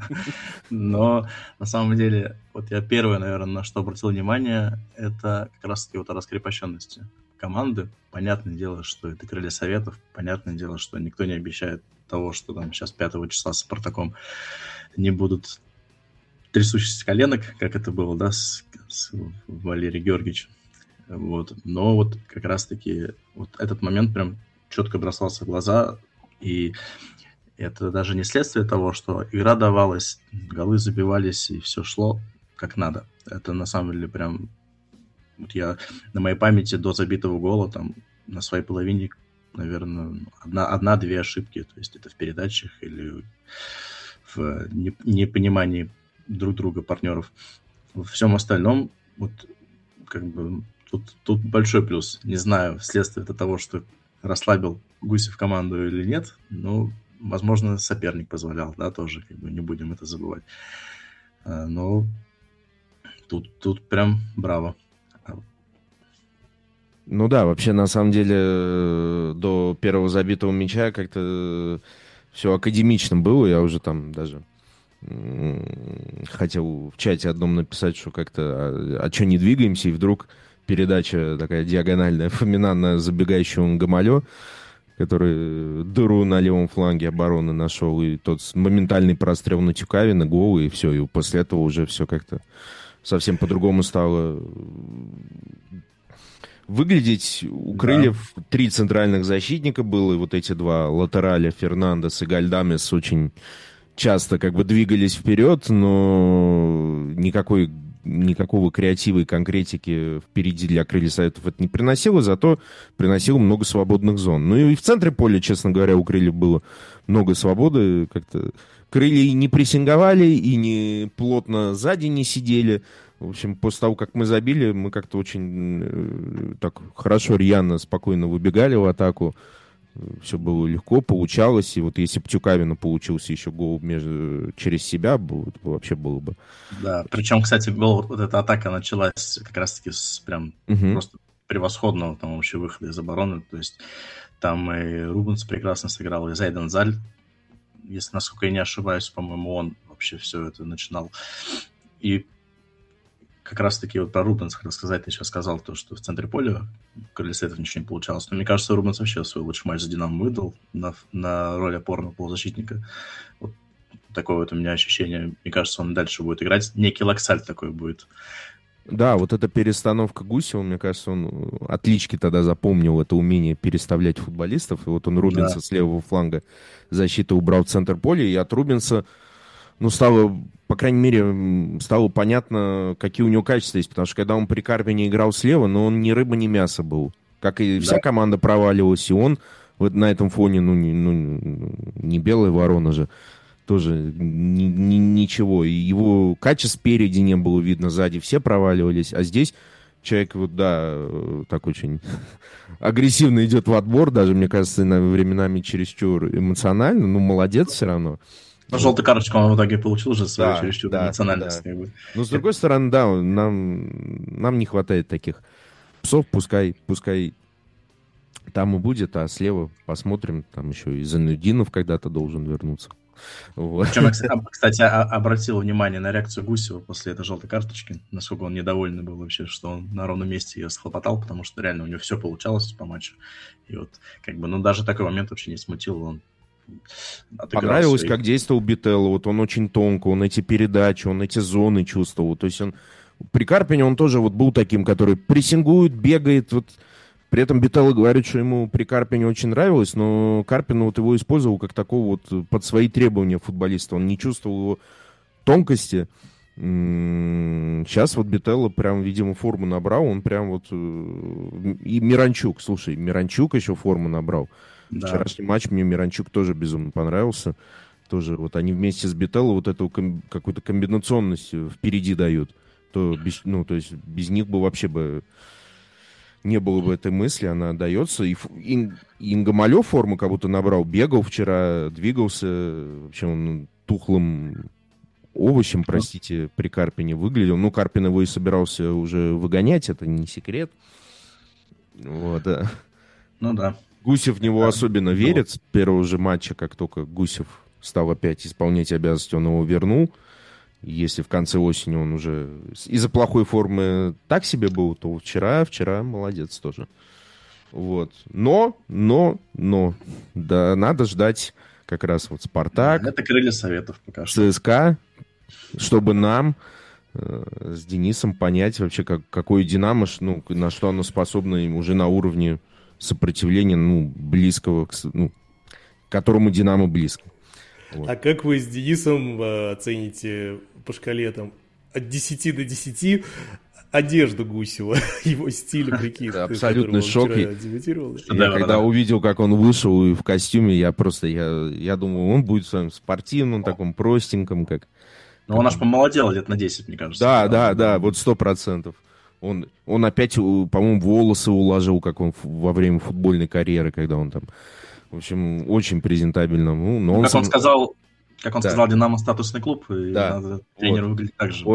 Но на самом деле, вот я первое, наверное, на что обратил внимание, это как раз-таки вот о раскрепощенности команды. Понятное дело, что это Крылья Советов, понятное дело, что никто не обещает того, что там сейчас 5 числа с Спартаком не будут трясущихся коленок, как это было, да, с Валерием Георгиевичем. Вот. Но вот как раз-таки вот этот момент прям четко бросался в глаза, и это даже не следствие того, что игра давалась, голы забивались, и все шло как надо. Это на самом деле прям... Вот я на моей памяти до забитого гола там на своей половине, наверное, одна-две ошибки. То есть это в передачах или в непонимании друг друга, партнеров. Во всем остальном вот как бы... Тут большой плюс. Не знаю, вследствие это того, что расслабил Гусев команду или нет, но, возможно, соперник позволял, да, тоже, как бы не будем это забывать. Но тут прям браво. Ну да, вообще, на самом деле, до первого забитого мяча как-то все академично было. Я уже там даже хотел в чате одном написать, что как-то, а что не двигаемся, и вдруг... Передача такая диагональная Фомина на забегающего Гамалё, который дыру на левом фланге обороны нашел, и тот моментальный прострел на Тюкавина, гол, и все. И после этого уже все как-то совсем по-другому стало выглядеть. У Крыльев 3 центральных защитника было, и вот эти 2 латераля, Фернандес и Гальдамес, очень часто как бы двигались вперед, но никакого креатива и конкретики впереди для Крыльев Советов это не приносило, зато приносило много свободных зон. Ну и в центре поля, честно говоря, у Крыльев было много свободы. Как-то Крылья и не прессинговали, и не плотно сзади не сидели. В общем, после того, как мы забили, мы как-то очень так хорошо, рьяно, спокойно выбегали в атаку. Все было легко, получалось. И вот если бы Тюкавина получился еще гол через себя, это вообще было бы... Да, причем, кстати, гол, вот эта атака началась как раз-таки с прям просто превосходного там вообще выхода из обороны. То есть там и Рубенс прекрасно сыграл, и Зайден Заль, если, насколько я не ошибаюсь, по-моему, он вообще все это начинал. И как раз-таки вот про Рубенса рассказать, ты сейчас сказал то, что в центре поля в Крылья Советов ничего не получалось. Но мне кажется, Рубенс вообще свой лучший матч за «Динамо» выдал на роль опорного полузащитника. Вот такое вот у меня ощущение. Мне кажется, он дальше будет играть. Некий Лаксаль такой будет. Да, вот эта перестановка Гусева, мне кажется, он отлички тогда запомнил, это умение переставлять футболистов. И вот он Рубенса с левого фланга защиты убрал в центр поля, и от Рубенса стало, по крайней мере, стало понятно, какие у него качества есть. Потому что когда он при Карпине играл слева, но он ни рыба, ни мясо был. Как и вся команда проваливалась, и он вот на этом фоне, не белая ворона же, тоже ничего. И его качеств спереди не было видно, сзади все проваливались. А здесь человек, так очень агрессивно идет в отбор, даже, мне кажется, временами чересчур эмоционально. Молодец все равно. Желтую карточку он в итоге получил уже свою чересчур эмоциональность. Да. Но с другой стороны, нам не хватает таких псов, пускай там и будет, а слева посмотрим, там еще и Зайнутдинов когда-то должен вернуться. Вот. Причем я, кстати, обратил внимание на реакцию Гусева после этой желтой карточки, насколько он недовольный был вообще, что он на ровном месте ее схлопотал, потому что реально у него все получалось по матчу. И вот даже такой момент вообще не смутил, он понравилось, как действовал Бителло. Вот он очень тонко, он эти передачи, он эти зоны чувствовал. То есть он при Карпине он тоже был таким, который прессингует, бегает. При этом Бителло говорит, что ему при Карпине очень нравилось, но Карпин его использовал как такого под свои требования футболиста. Он не чувствовал его тонкости. Сейчас Бителло прям, видимо, форму набрал. Он прям И Миранчук, слушай, Миранчук еще форму набрал. Да. Вчерашний матч мне Миранчук тоже безумно понравился. Тоже они вместе с Бителло эту какую-то комбинационность впереди дают. То есть без них бы вообще не было бы этой мысли, она дается. И Ингомалев форму как будто набрал, бегал вчера, двигался. Вообще он тухлым овощем, простите, при Карпине выглядел. Карпин его и собирался уже выгонять, это не секрет. Да. Гусев в него особенно верит. С первого же матча, как только Гусев стал опять исполнять обязанности, он его вернул. Если в конце осени он уже из-за плохой формы так себе был, то вчера молодец тоже. Но, да, надо ждать как раз Спартак. Это Крылья Советов пока что. ЦСКА, чтобы нам с Денисом понять вообще, какое Динамо, на что оно способно уже на уровне сопротивления, близкого, к которому Динамо близко. А как вы с Денисом оцените по шкале от 10 до 10 одежду Гусева, его стиль, прикид? Это абсолютный шок. Я когда увидел, как он вышел и в костюме, я думал, он будет в своем спортивном, таком простеньком, как... Он аж помолодел лет на 10, мне кажется. Да, 100%. Он опять, по-моему, волосы уложил, как он во время футбольной карьеры, когда он там... В общем, очень презентабельно. Он сказал, Динамо статусный клуб, и надо тренеру выглядеть так же.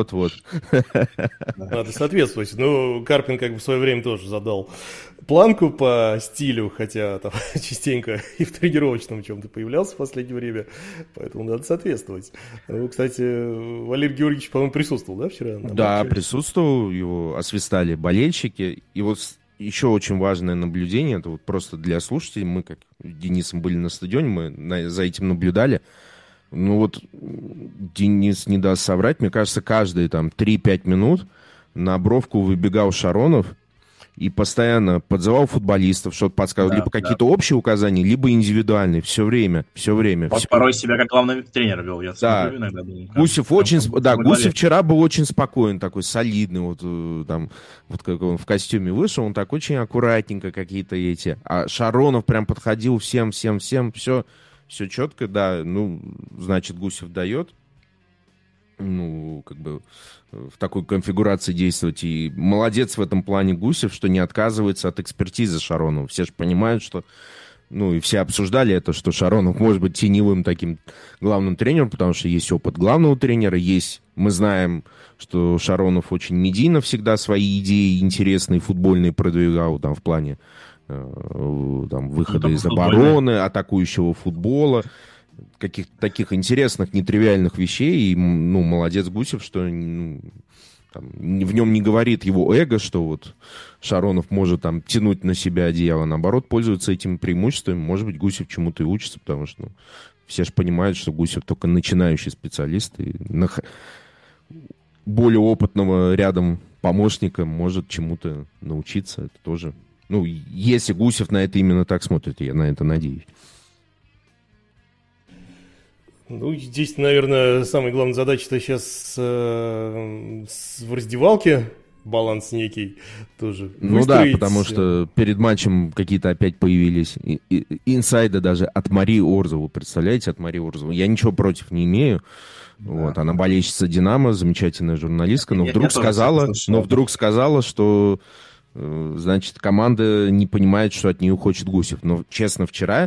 Надо соответствовать. Карпин в свое время тоже задал планку по стилю, хотя там частенько и в тренировочном чем-то появлялся в последнее время, поэтому надо соответствовать. Кстати, Валерий Георгиевич, по-моему, присутствовал, да, вчера? Да, присутствовал, его освистали болельщики, и еще очень важное наблюдение, это просто для слушателей, мы как с Денисом были на стадионе, мы за этим наблюдали. Денис не даст соврать, мне кажется, каждые 3-5 минут на бровку выбегал Шаронов и постоянно подзывал футболистов, что-то подсказывал, либо какие-то общие указания, либо индивидуальные, все время. Порой себя как главный тренер вел, я смотрю иногда. Гусев вчера был очень спокоен, такой солидный, как он в костюме вышел, он так очень аккуратненько какие-то а Шаронов прям подходил всем, все четко, да, значит, Гусев дает. как бы в такой конфигурации действовать. И молодец в этом плане Гусев, что не отказывается от экспертизы Шаронова. Все же понимают, что, и все обсуждали это, что Шаронов может быть теневым таким главным тренером, потому что есть опыт главного тренера, мы знаем, что Шаронов очень медийно всегда свои идеи интересные, футбольные продвигал, там, в плане выхода из обороны, атакующего футбола, каких-то таких интересных, нетривиальных вещей. И, молодец Гусев, что в нем не говорит его эго, что вот Шаронов может там тянуть на себя одеяло. Наоборот, пользуется этими преимуществами. Может быть, Гусев чему-то и учится, потому что все же понимают, что Гусев только начинающий специалист. И более опытного рядом помощника может чему-то научиться. Это тоже... если Гусев на это именно так смотрит, я на это надеюсь. Здесь, наверное, самая главная задача-то сейчас в раздевалке баланс некий тоже выстроить. Да, потому что перед матчем какие-то опять появились инсайды даже от Марии Орзовой. Представляете, от Марии Орзовой. Я ничего против не имею. Да. Она болельщица «Динамо», замечательная журналистка, но вдруг сказала, что, значит, команда не понимает, что от нее хочет Гусев. Но, честно, вчера...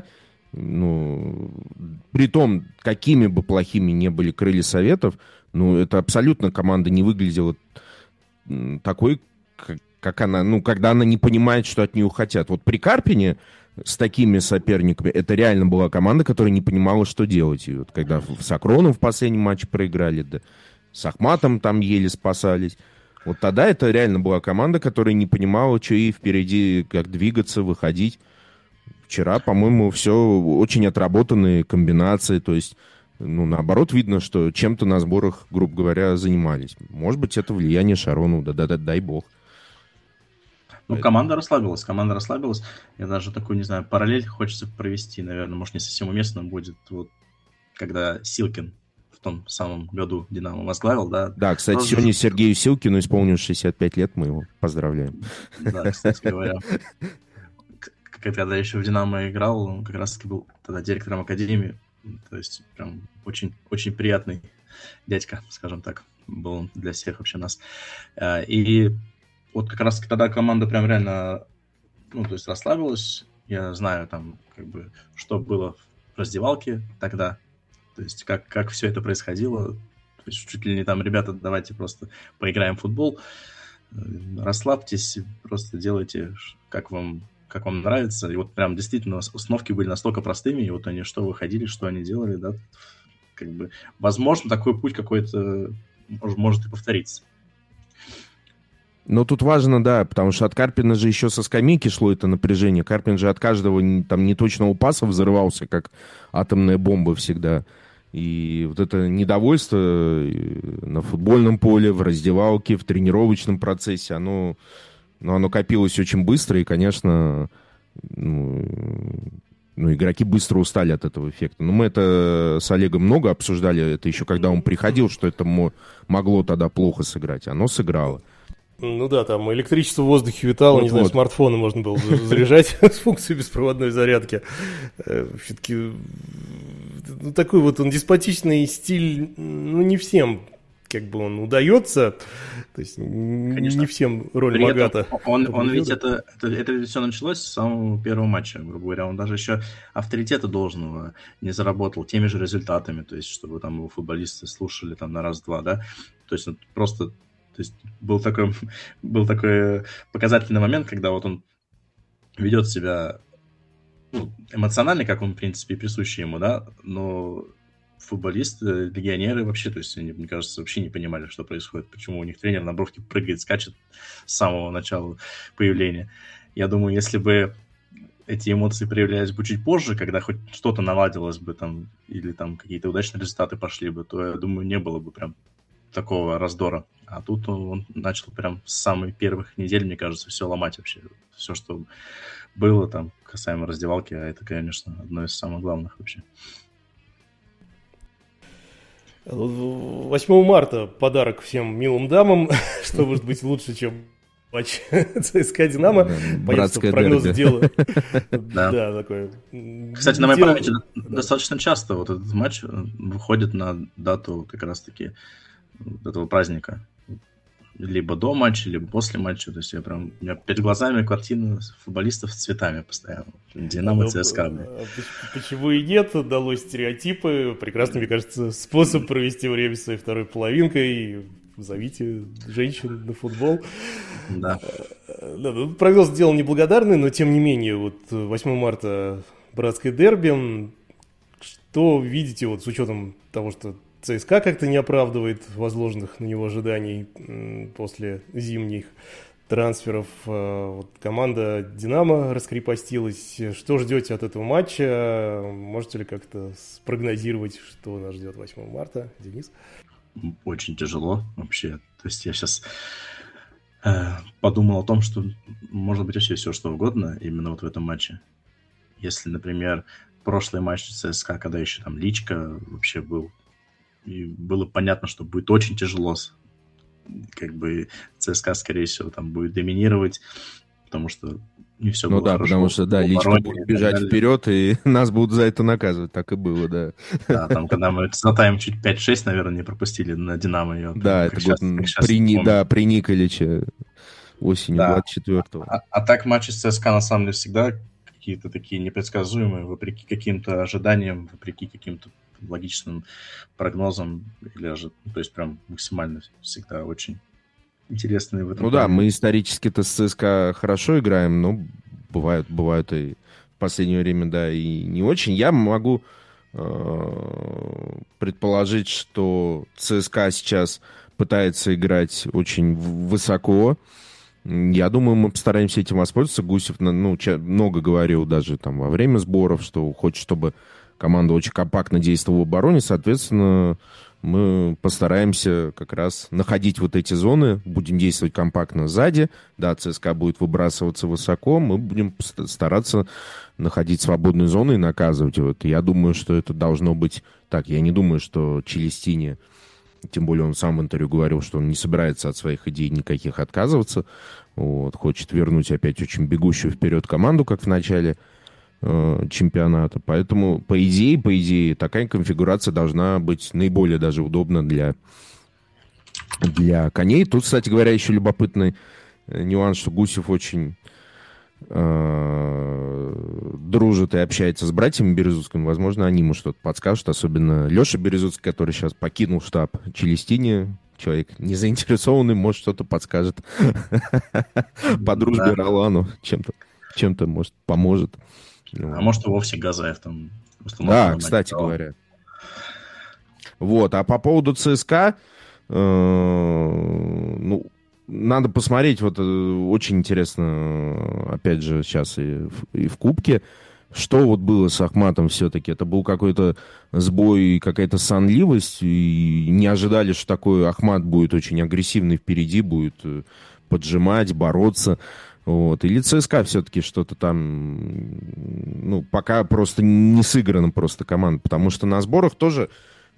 при том, какими бы плохими не были крылья Советов, это абсолютно команда не выглядела такой, как она, когда она не понимает, что от нее хотят. Вот при Карпине с такими соперниками это реально была команда, которая не понимала, что делать. И вот когда с Акроном в последнем матче проиграли, да, с Ахматом там еле спасались. Вот тогда это реально была команда, которая не понимала, что ей впереди, как двигаться, выходить. Вчера, по-моему, все очень отработанные комбинации, то есть, наоборот, видно, что чем-то на сборах, грубо говоря, занимались. Может быть, это влияние Шарону, дай бог. Команда расслабилась. Я даже такую, не знаю, параллель хочется провести, наверное, может, не совсем уместно будет, вот, когда Силкин в том самом году «Динамо» возглавил, да. Да, кстати, сегодня Сергею Силкину исполнилось 65 лет, мы его поздравляем. Да, кстати говоря. Когда еще в «Динамо» играл, он как раз-таки был тогда директором академии, то есть прям очень, очень приятный дядька, скажем так, был он для всех вообще нас. И вот как раз тогда команда прям реально, то есть расслабилась. Я знаю там, как бы, что было в раздевалке тогда, то есть как все это происходило. То есть чуть ли не там, ребята, давайте просто поиграем в футбол, расслабьтесь, просто делайте, как вам нравится. И вот прям действительно установки были настолько простыми, и вот они что выходили, что они делали, да, как бы, возможно, такой путь какой-то может и повториться. Но тут важно, да, потому что от Карпина же еще со скамейки шло это напряжение. Карпин же от каждого там неточного паса взрывался, как атомная бомба всегда. И вот это недовольство на футбольном поле, в раздевалке, в тренировочном процессе, оно копилось очень быстро, и, конечно, игроки быстро устали от этого эффекта. Но мы это с Олегом много обсуждали, это еще когда он приходил, что это могло тогда плохо сыграть. Оно сыграло. Там электричество в воздухе витало, не знаю, смартфоны можно было заряжать с функцией беспроводной зарядки. Все-таки такой вот он деспотичный стиль, не всем как бы он удается, то есть конечно, не всем роль Магата. Он ведь это все началось с самого первого матча, грубо говоря, он даже еще авторитета должного не заработал теми же результатами, то есть чтобы там его футболисты слушали там на раз-два, да, то есть просто, то есть был такой показательный момент, когда вот он ведет себя эмоционально, как он, в принципе, присущий ему, да, но футболисты, легионеры вообще, то есть они, мне кажется, вообще не понимали, что происходит, почему у них тренер на бровке прыгает, скачет с самого начала появления. Я думаю, если бы эти эмоции проявлялись бы чуть позже, когда хоть что-то наладилось бы там, или там какие-то удачные результаты пошли бы, то, я думаю, не было бы прям такого раздора. А тут он начал прям с самых первых недель, мне кажется, все ломать вообще. Все, что было там касаемо раздевалки, а это, конечно, одно из самых главных вообще. 8 марта подарок всем милым дамам, что может быть лучше, чем матч ЦСКА «Динамо». Понятно, прогнозы делаю. Да, такое. Кстати, на моей памяти достаточно часто вот этот матч выходит на дату как раз-таки этого праздника. Либо до матча, либо после матча. То есть у меня перед глазами картина футболистов с цветами постоянно. Динамо, ЦСКА. Почему и нет? Удалось стереотипы. Прекрасный, мне кажется, способ провести время своей второй половинкой. Зовите женщин на футбол. Да. Прогноз сделал неблагодарный, но тем не менее, вот 8 марта братское дерби. Что видите вот с учетом того, что ЦСКА как-то не оправдывает возложенных на него ожиданий после зимних трансферов. Вот команда «Динамо» раскрепостилась. Что ждете от этого матча? Можете ли как-то спрогнозировать, что нас ждет 8 марта? Денис? Очень тяжело вообще. То есть я сейчас подумал о том, что может быть вообще все, что угодно именно вот в этом матче. Если, например, прошлый матч ЦСКА, когда еще там Личка вообще был, и было понятно, что будет очень тяжело. Как бы ЦСКА, скорее всего, там будет доминировать, потому что не все было хорошо. Потому что, да, Личка будет бежать вперед, и нас будут за это наказывать. Так и было, да. Да, там, когда мы за тайм чуть 5-6, наверное, не пропустили на «Динамо». Да, это год при Николиче осенью 24-го. А так матчи с ЦСКА, на самом деле, всегда какие-то такие непредсказуемые, вопреки каким-то ожиданиям, вопреки каким-то логичным прогнозом, или же, то есть прям максимально всегда очень интересные в этом. Ну да, мы исторически-то с ЦСКА хорошо играем, но бывают и в последнее время, да, и не очень. Я могу предположить, что ЦСКА сейчас пытается играть очень высоко. Я думаю, мы постараемся этим воспользоваться. Гусев много говорил даже там во время сборов, что хочет, чтобы команда очень компактно действовала в обороне. Соответственно, мы постараемся как раз находить вот эти зоны. Будем действовать компактно сзади. Да, ЦСКА будет выбрасываться высоко. Мы будем стараться находить свободные зоны и наказывать. Вот. Я думаю, что это должно быть так. Я не думаю, что Челестини, тем более он сам в интервью говорил, что он не собирается от своих идей никаких отказываться. Вот. Хочет вернуть опять очень бегущую вперед команду, как в начале чемпионата. Поэтому, по идее, такая конфигурация должна быть наиболее даже удобна для коней. Тут, кстати говоря, еще любопытный нюанс, что Гусев очень дружит и общается с братьями Березутскими. Возможно, они ему что-то подскажут. Особенно Леша Березутский, который сейчас покинул штаб Челестини. Человек не заинтересованный, может, что-то подскажет. По дружбе Ролану чем-то, может, поможет. А может, и вовсе Газаев там установлен. Да, кстати говоря. Вот, а по поводу ЦСКА, надо посмотреть, вот очень интересно, опять же, сейчас и в Кубке, что вот было с Ахматом все-таки. Это был какой-то сбой, какая-то сонливость, и не ожидали, что такой Ахмат будет очень агрессивный впереди, будет поджимать, бороться. Вот. Или ЦСКА все-таки что-то там, пока просто не сыграна просто команда, потому что на сборах тоже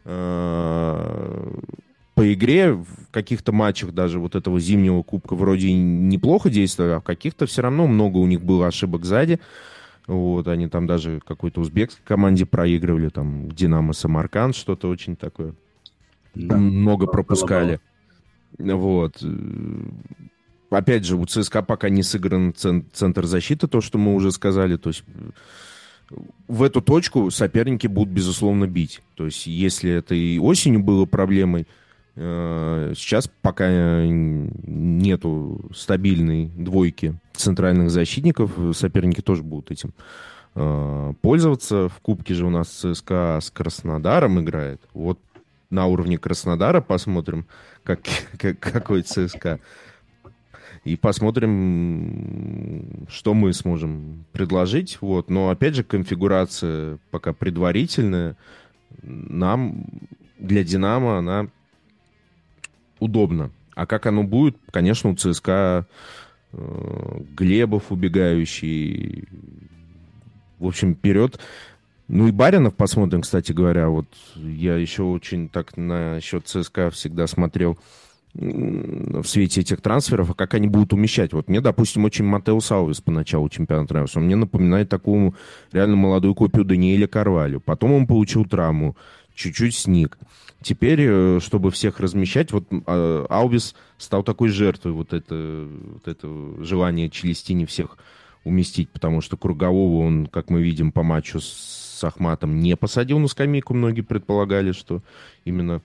по игре в каких-то матчах даже вот этого зимнего кубка вроде неплохо действовали, а в каких-то все равно много у них было ошибок сзади. Вот, они там даже какой-то узбекской команде проигрывали, там Динамо Самарканд, что-то очень такое. Да, много пропускали. Вот. Опять же, у ЦСКА пока не сыгран центр защиты, то, что мы уже сказали. То есть в эту точку соперники будут, безусловно, бить. То есть если это и осенью было проблемой, сейчас пока нету стабильной двойки центральных защитников, соперники тоже будут этим пользоваться. В Кубке же у нас ЦСКА с Краснодаром играет. Вот на уровне Краснодара посмотрим, какой ЦСКА. И посмотрим, что мы сможем предложить. Вот. Но, опять же, конфигурация пока предварительная. Нам, для «Динамо», она удобна. А как оно будет, конечно, у ЦСКА Глебов убегающий. В общем, вперед. И Баринов посмотрим, кстати говоря. Вот я еще очень так насчет ЦСКА всегда смотрел в свете этих трансферов, а как они будут умещать. Вот мне, допустим, очень Матеус Алвес по началу чемпионата нравился. Он мне напоминает такую реально молодую копию Даниэля Карвалью. Потом он получил травму. чуть-чуть сник. Теперь, чтобы всех размещать, вот Аубис стал такой жертвой вот это желание Челестини всех уместить, потому что Кругового он, как мы видим по матчу с Ахматом, не посадил на скамейку. Многие предполагали, что именно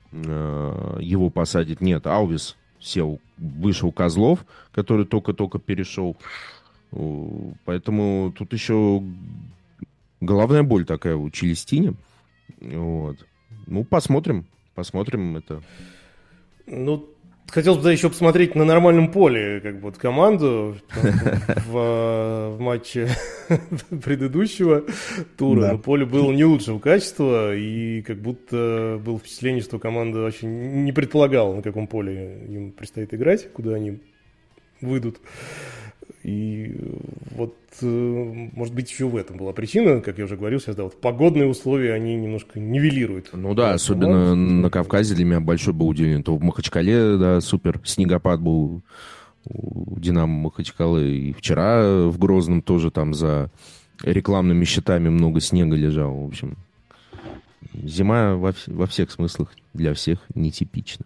его посадят. Нет, Аубис сел, вышел Козлов, который только-только перешел. Поэтому тут еще головная боль такая у Челестини. Вот. Ну, посмотрим это. Ну, хотелось бы еще посмотреть на нормальном поле, как бы, вот команду в матче предыдущего тура. Да. Но поле было не лучшего качества, и как будто было впечатление, что команда вообще не предполагала, на каком поле им предстоит играть, куда они выйдут. И вот, может быть, еще в этом была причина, как я уже говорил сейчас, да, вот погодные условия, они немножко нивелируют. Ну да, особенно на Кавказе для меня большой был удивлен. То в Махачкале, да, супер снегопад был у «Динамо» Махачкалы. И вчера в Грозном тоже там за рекламными щитами много снега лежало. В общем, зима во всех смыслах для всех нетипична.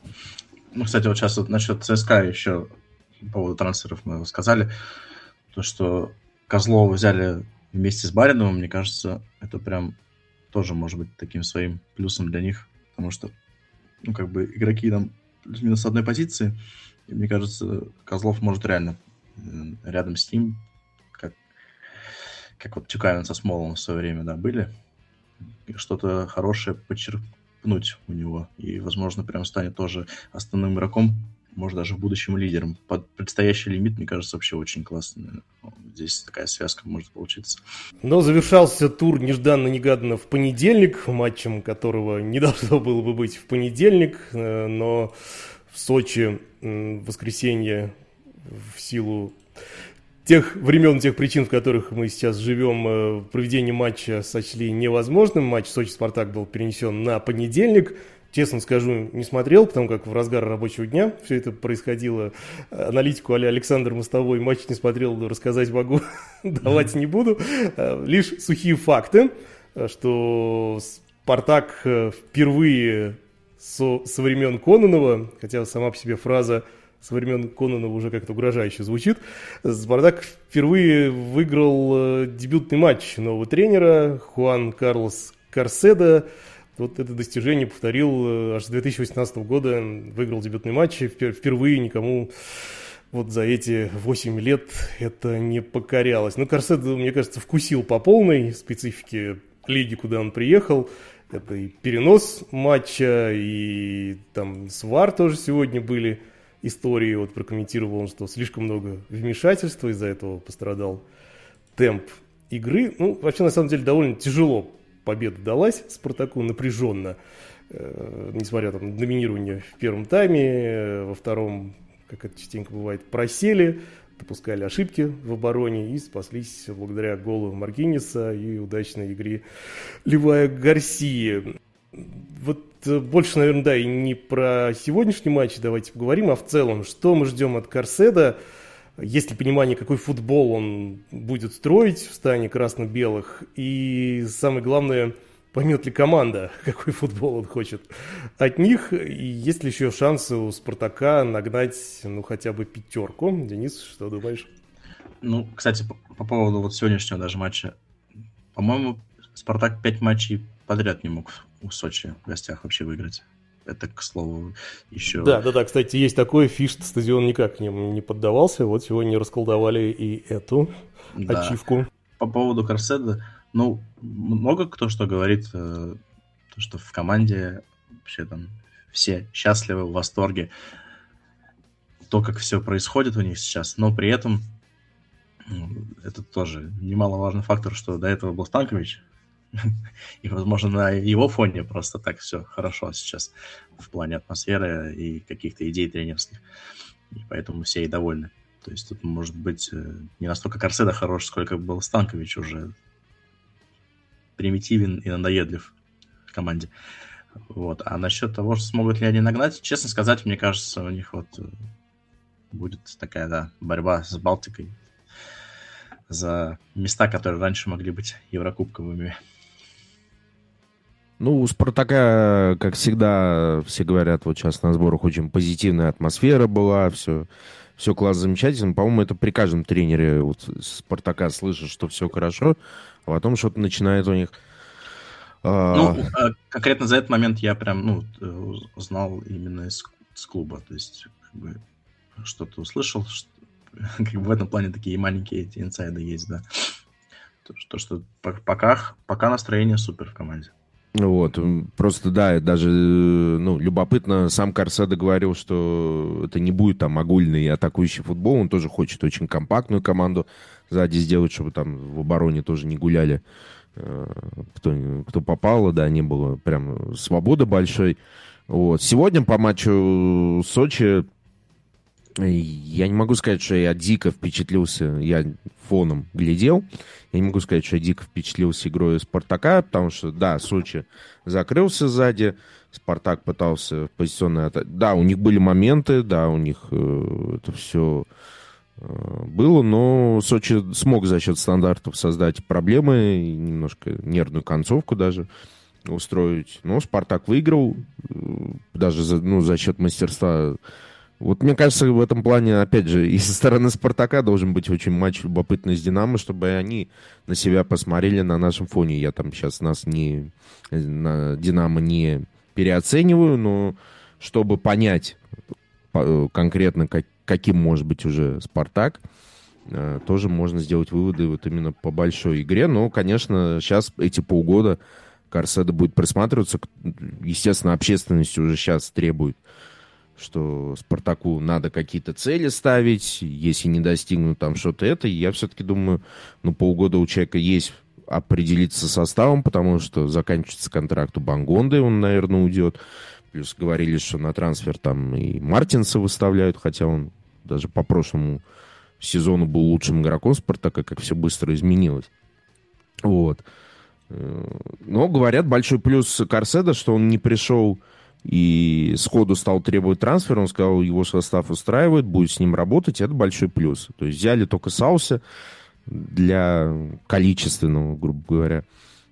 Ну, кстати, вот сейчас вот насчет ЦСКА еще... По поводу трансферов мы сказали, то, что Козлова взяли вместе с Бариновым, мне кажется, это прям тоже может быть таким своим плюсом для них, потому что, ну, как бы игроки там плюс-минус с одной позиции, и мне кажется, Козлов может реально рядом с ним, как вот Тюкавин со Смоловым в свое время, да, были, что-то хорошее подчеркнуть у него, и, возможно, прям станет тоже основным игроком, может, даже в будущем лидером. Под предстоящий лимит, мне кажется, вообще очень классно. Здесь такая связка может получиться. Но завершался тур нежданно-негаданно в понедельник, матчем которого не должно было бы быть в понедельник, но в Сочи в воскресенье в силу тех времен, тех причин, в которых мы сейчас живем, проведение матча сочли невозможным. Матч Сочи-Спартак был перенесен на понедельник. Честно скажу, не смотрел, потому как в разгар рабочего дня все это происходило. Аналитику а-ля Александр Мостовой матч не смотрел, рассказать могу, давать не буду. Лишь сухие факты, что «Спартак» впервые со времен Кононова, хотя сама по себе фраза со времен Кононова уже как-то угрожающе звучит, «Спартак» впервые выиграл дебютный матч нового тренера Хуан Карлос Карседо. Вот это достижение повторил аж с 2018 года, выиграл дебютный матч, впервые никому вот за эти 8 лет это не покорялось. Но Карседо, мне кажется, вкусил по полной специфике лиги, куда он приехал. Это и перенос матча, и там с ВАР тоже сегодня были истории. Вот прокомментировал он, что слишком много вмешательства, из-за этого пострадал темп игры. Ну, вообще, на самом деле, довольно тяжело победа далась Спартаку, напряженно, несмотря там, на доминирование в первом тайме, во втором, как это частенько бывает, просели, допускали ошибки в обороне и спаслись благодаря голу Маркинеса и удачной игре Левая Гарсии. Вот больше, наверное, да, и не про сегодняшний матч давайте поговорим, а в целом, что мы ждем от Карседо. Есть ли понимание, какой футбол он будет строить в стане красно-белых? И самое главное, поймет ли команда, какой футбол он хочет от них? И есть ли еще шансы у «Спартака» нагнать, ну, хотя бы пятерку? Денис, что думаешь? Ну, кстати, по поводу вот сегодняшнего даже матча. По-моему, «Спартак» 5 матчей подряд не мог у Сочи в гостях вообще выиграть. Это, к слову, еще... Да, кстати, есть такой фиш, стадион никак к ним не поддавался. Вот сегодня расколдовали и эту ачивку. По поводу Карседо, ну, много кто что говорит, то, что в команде вообще там все счастливы, в восторге. То, как все происходит у них сейчас, но при этом это тоже немаловажный фактор, что до этого был Станкович. И, возможно, на его фоне просто так все хорошо сейчас в плане атмосферы и каких-то идей тренерских. И поэтому все и довольны. То есть тут, может быть, не настолько Карседо хорош, сколько был Станкович уже примитивен и надоедлив в команде. Вот. А насчет того, что смогут ли они нагнать, честно сказать, мне кажется, у них вот будет такая, да, борьба с Балтикой за места, которые раньше могли быть еврокубковыми. Ну, у «Спартака», как всегда, все говорят, вот сейчас на сборах очень позитивная атмосфера была, все классно, замечательно. По-моему, это при каждом тренере вот «Спартака» слышишь, что все хорошо, а потом что-то начинает у них... конкретно за этот момент я прям, знал именно из клуба, то есть как бы что-то услышал, как бы в этом плане такие маленькие эти инсайды есть, да. Что пока настроение супер в команде. Вот, просто, да, даже, любопытно, сам Карседо говорил, что это не будет там огульный атакующий футбол, он тоже хочет очень компактную команду сзади сделать, чтобы там в обороне тоже не гуляли кто попало, да, не было прям свободы большой. Вот. Сегодня по матчу Сочи я не могу сказать, что я дико впечатлился, я фоном глядел, я не могу сказать, что я дико впечатлился игрой Спартака, потому что, да, Сочи закрылся сзади, Спартак пытался в позиционной... Да, у них были моменты, да, у них это все было, но Сочи смог за счет стандартов создать проблемы, немножко нервную концовку даже устроить. Но Спартак выиграл, даже за счет мастерства. Вот мне кажется, в этом плане, опять же, и со стороны Спартака должен быть очень матч любопытный с Динамо, чтобы они на себя посмотрели на нашем фоне. Я там сейчас на Динамо не переоцениваю, но чтобы понять конкретно, каким может быть уже Спартак, тоже можно сделать выводы вот именно по большой игре. Но, конечно, сейчас эти полгода Карседо будет присматриваться. Естественно, общественность уже сейчас требует, что Спартаку надо какие-то цели ставить, если не достигнут там что-то это. Я все-таки думаю, полгода у человека есть определиться со составом, потому что заканчивается контракт у Бангонды, он, наверное, уйдет. Плюс говорили, что на трансфер там и Мартинса выставляют, хотя он даже по прошлому сезону был лучшим игроком Спартака, как все быстро изменилось. Вот. Но, говорят, большой плюс Карседо, что он не пришел и сходу стал требовать трансфер. Он сказал, его состав устраивает, будет с ним работать. Это большой плюс. То есть взяли только Сауса для количественного, грубо говоря,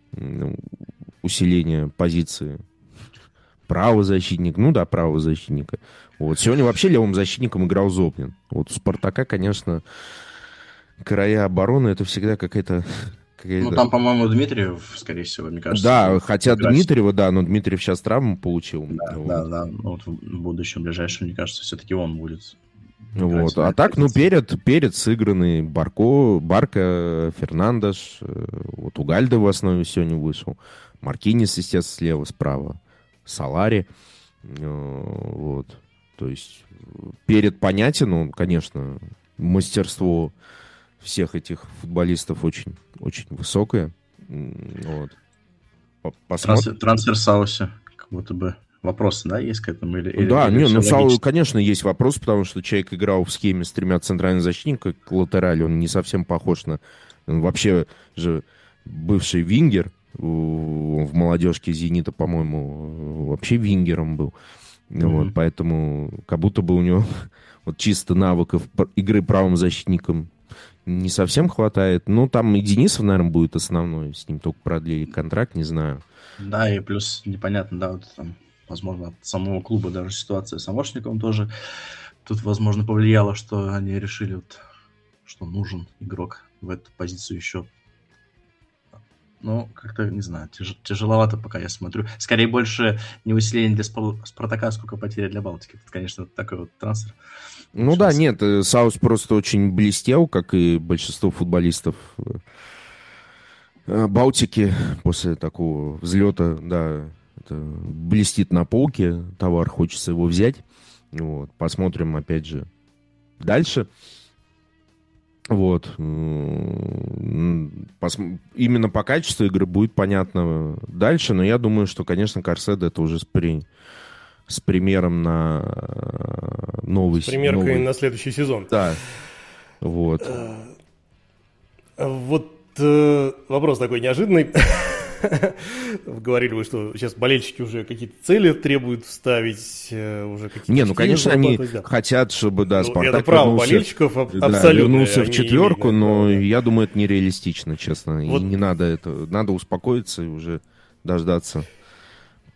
усиления позиции правого защитника. Правого защитника. Вот. Сегодня вообще левым защитником играл Зобнин. Вот у Спартака, конечно, края обороны, это всегда какая-то... там, по-моему, Дмитриев, скорее всего, мне кажется. Да, хотя Дмитриева, да, но Дмитриев сейчас травму получил. Да. Вот в будущем, ближайшем, мне кажется, все-таки он будет. Вот. А так, перед сыгранный Барка, Фернандеш, вот Угальдо в основе сегодня вышел, Маркинис, естественно, слева, справа, Солари. Вот. То есть перед понятен, конечно, мастерство всех этих футболистов очень, очень высокое. Вот. Трансфер Сауси, как будто бы вопросы, да, есть к этому? Конечно, есть вопрос, потому что человек играл в схеме с 3 центральными защитниками, к латерали, он не совсем похож на... Он вообще же бывший вингер, в молодежке «Зенита», по-моему, вообще вингером был. Вот, поэтому как будто бы у него вот чисто навыков игры правым защитником не совсем хватает. Там и Денисов, наверное, будет основной. С ним только продлили контракт, не знаю. Да, и плюс непонятно, да, вот там, возможно, от самого клуба даже ситуация с Амошниковым тоже тут, возможно, повлияла, что они решили, что нужен игрок в эту позицию еще. Как-то, не знаю, тяжеловато пока я смотрю. Скорее, больше не усиление для Спартака, сколько потеря для Балтики. Это, конечно, такой вот трансфер. Саус просто очень блестел, как и большинство футболистов Балтики после такого взлета, да, это блестит на полке, товар, хочется его взять. Вот. Посмотрим, опять же, дальше. Вот. Именно по качеству игры будет понятно дальше, но я думаю, что, конечно, Карседо это уже с примером на новый... С примеркой на следующий сезон. Да. Вот. Вопрос такой неожиданный. Говорили вы, что сейчас болельщики уже какие-то цели требуют вставить, уже какие-то... конечно, они хотят, чтобы, Спартак это право болельщиков абсолютно. Вернулся в четверку, но я думаю, это нереалистично, честно. И не надо это. Надо успокоиться и уже дождаться.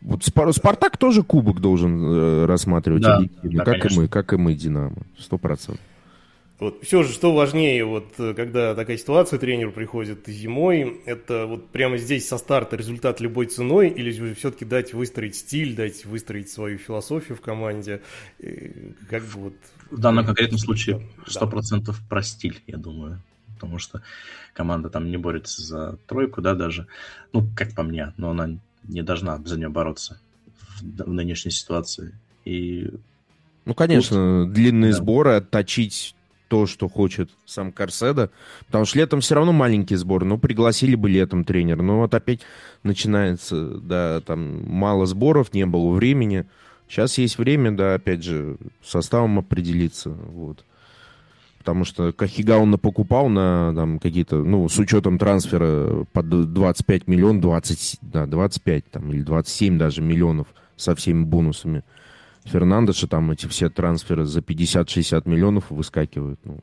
Вот Спартак тоже кубок должен рассматривать объективно, да, как и мы, Динамо, 100%. Вот все же, что важнее, вот когда такая ситуация, тренеру приходит зимой, это вот прямо здесь со старта результат любой ценой, или же все-таки дать выстроить стиль, дать выстроить свою философию в команде, как бы вот... В данном конкретном случае 100% про стиль, я думаю, потому что команда там не борется за тройку, да, даже, ну, как по мне, но она не должна за нее бороться в нынешней ситуации. И ну, конечно, длинные сборы, отточить то, что хочет сам Карседо, потому что летом все равно маленький сбор, ну, пригласили бы летом тренера, но вот опять начинается, да, там мало сборов, не было времени, сейчас есть время, да, опять же, составом определиться, вот. Потому что Кахигауна покупал на там какие-то, ну, с учетом трансфера под 25 миллионов, 25 там, или 27 даже миллионов со всеми бонусами. Фернандеша там эти все трансферы за 50-60 миллионов выскакивают. Ну,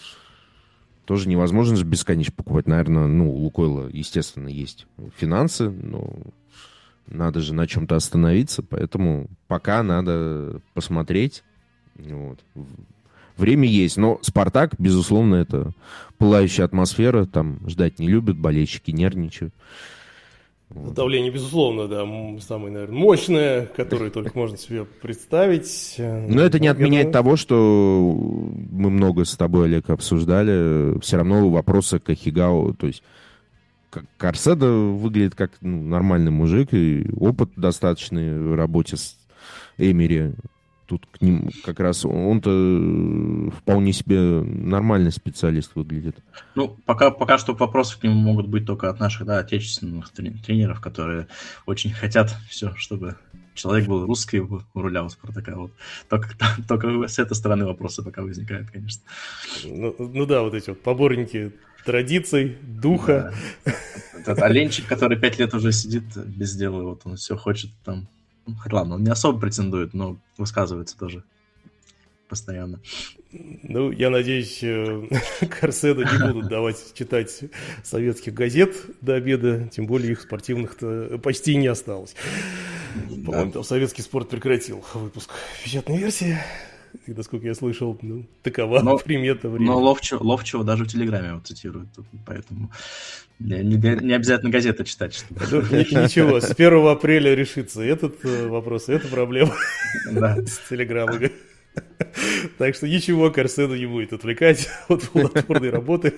тоже невозможно же бесконечно покупать. Наверное, ну, у Лукойла, естественно, есть финансы, но надо же на чем-то остановиться. Поэтому пока надо посмотреть. Вот. Время есть, но «Спартак», безусловно, это пылающая атмосфера. Там ждать не любят, болельщики нервничают. Давление, безусловно, да, самое, наверное, мощное, которое только можно себе представить. Но это не отменяет того, что мы много с тобой, Олег, обсуждали. Все равно вопросы к Кахигао, то есть Карседо выглядит как нормальный мужик, и опыт достаточный в работе с Эмери. Тут к ним как раз он-то вполне себе нормальный специалист выглядит. Ну, пока что вопросы к нему могут быть только от наших, да, отечественных тренеров, которые очень хотят все, чтобы человек был русский у руля у Спартака. Вот. Только с этой стороны вопросы пока возникают, конечно. Ну да, вот эти вот поборники традиций, духа. Да. Этот оленчик, который 5 лет уже сидит без дела, вот он все хочет там. Ладно, он не особо претендует, но высказывается тоже постоянно. Ну, я надеюсь, Карседо не будут давать читать советских газет до обеда, тем более их спортивных-то почти не осталось. По-моему, там советский спорт прекратил выпуск печатной версии. И, насколько я слышал, такова примета времени. Но Ловчева даже в Телеграме вот цитируют, поэтому не обязательно газеты читать. Ничего, с 1 апреля решится этот вопрос, эта проблема с Телеграммой. Так что ничего Карседо не будет отвлекать от плодотворной работы.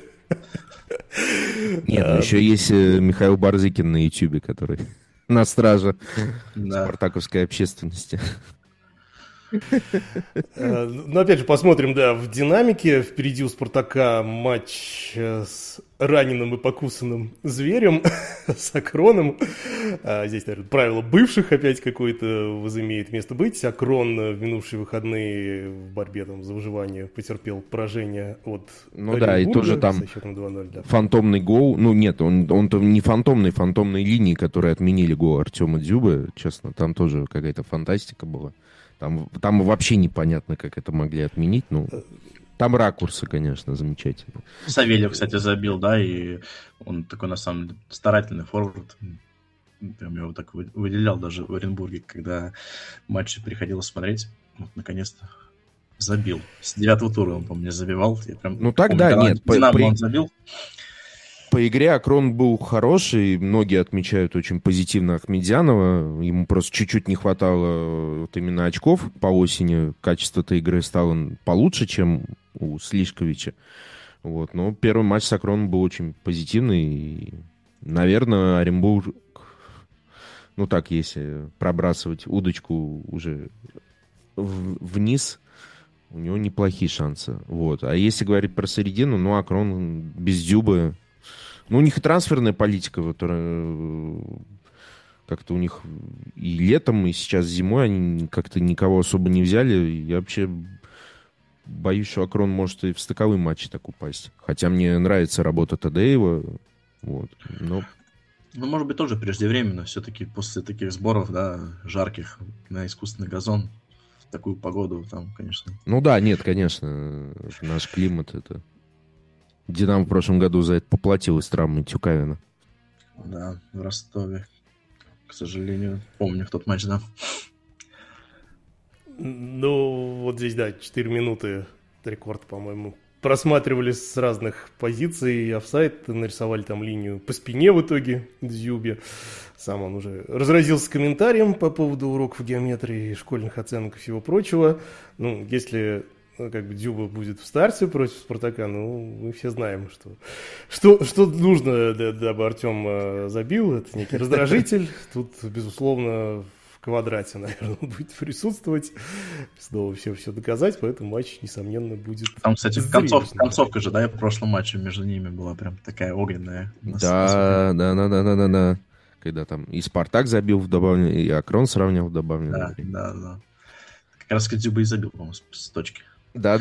Нет, еще есть Михаил Барзыкин на Ютьюбе, который на страже спартаковской общественности. Но опять же, посмотрим, да, в динамике. Впереди у «Спартака» матч с раненым и покусанным зверем, с Акроном. Здесь, наверное, правило бывших опять какое-то возымеет место быть. Акрон в минувшие выходные в борьбе там за выживание потерпел поражение от Оренбурга, да, и тоже там 2-0, да. Фантомный гол. Ну, нет, он-то не фантомной линии, которые отменили гол Артема Дзюбы, честно. Там тоже какая-то фантастика была. Там вообще непонятно, как это могли отменить. Ну, там ракурсы, конечно, замечательные. Савельев, кстати, забил, да, и он такой, на самом деле, старательный форвард. Прям его так выделял даже в Оренбурге, когда матчи приходилось смотреть. Вот, наконец-то забил. С 9-го тура он, по-моему, не забивал. Я прям ну, тогда помню, нет. Динамо он забил. По игре Акрон был хороший, многие отмечают очень позитивно Ахмедзянова, ему просто чуть-чуть не хватало вот именно очков по осени, качество-то игры стало получше, чем у Слишковича, вот. Но первый матч с Акроном был очень позитивный, и, наверное, Оренбург, ну так, если пробрасывать удочку уже вниз, у него неплохие шансы, вот. А если говорить про середину, ну, Акрон без Дзюбы. Ну, у них и трансферная политика, которая как-то у них и летом, и сейчас зимой они как-то никого особо не взяли. Я вообще боюсь, что Акрон может и в стыковые матчи так упасть. Хотя мне нравится работа Тадеева. Вот, но... Ну, может быть, тоже преждевременно. Все-таки после таких сборов, да, жарких на искусственный газон, в такую погоду там, конечно. Ну да, нет, конечно, наш климат это... Динамо в прошлом году за это поплатилась травмой Тюкавина. Да, в Ростове. к сожалению. Помню в тот матч, да. Ну, вот здесь, да, 4 минуты рекорд, по-моему. Просматривали с разных позиций офсайд, нарисовали там линию по спине в итоге Дзюбе. Сам он уже разразился комментарием по поводу уроков геометрии, школьных оценок и всего прочего. Ну, если как бы Дзюба будет в старте против Спартака, ну, мы все знаем, что нужно, дабы Артем забил. Это некий раздражитель. Тут, безусловно, в квадрате, наверное, он будет присутствовать. Снова все доказать, поэтому матч, несомненно, будет... Там, кстати, концовка же, да, в прошлом матче между ними была прям такая огненная. Да. Когда там и Спартак забил в добавленное, и Акрон сравнял в добавленное. Да. Как раз Дзюба и забил, по-моему, с точки. Да.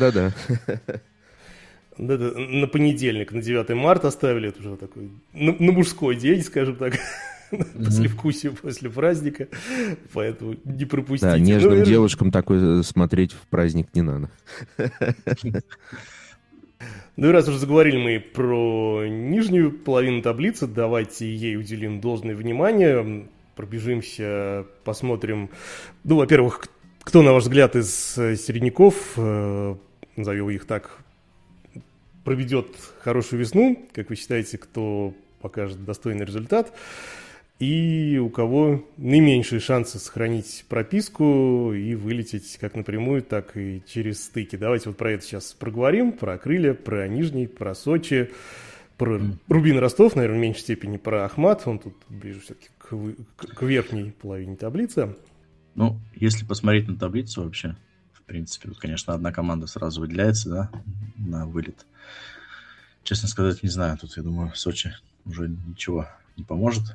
На понедельник, на 9 марта оставили, это уже такой, на мужской день, скажем так, послевкусие после праздника, поэтому не пропустите. Да, нежным девушкам такой смотреть в праздник не надо. Ну и раз уже заговорили мы про нижнюю половину таблицы, давайте ей уделим должное внимание, пробежимся, посмотрим, ну, во-первых, кто, на ваш взгляд, из середняков, назовем их так, проведет хорошую весну, как вы считаете, кто покажет достойный результат, и у кого наименьшие шансы сохранить прописку и вылететь как напрямую, так и через стыки. Давайте вот про это сейчас проговорим, про Крылья, про Нижний, про Сочи, про Рубин Ростов, наверное, в меньшей степени про Ахмат, он тут ближе все-таки к верхней половине таблицы. Ну, если посмотреть на таблицу вообще, в принципе, тут, конечно, одна команда сразу выделяется, да, на вылет. Честно сказать, не знаю, тут, я думаю, Сочи уже ничего не поможет.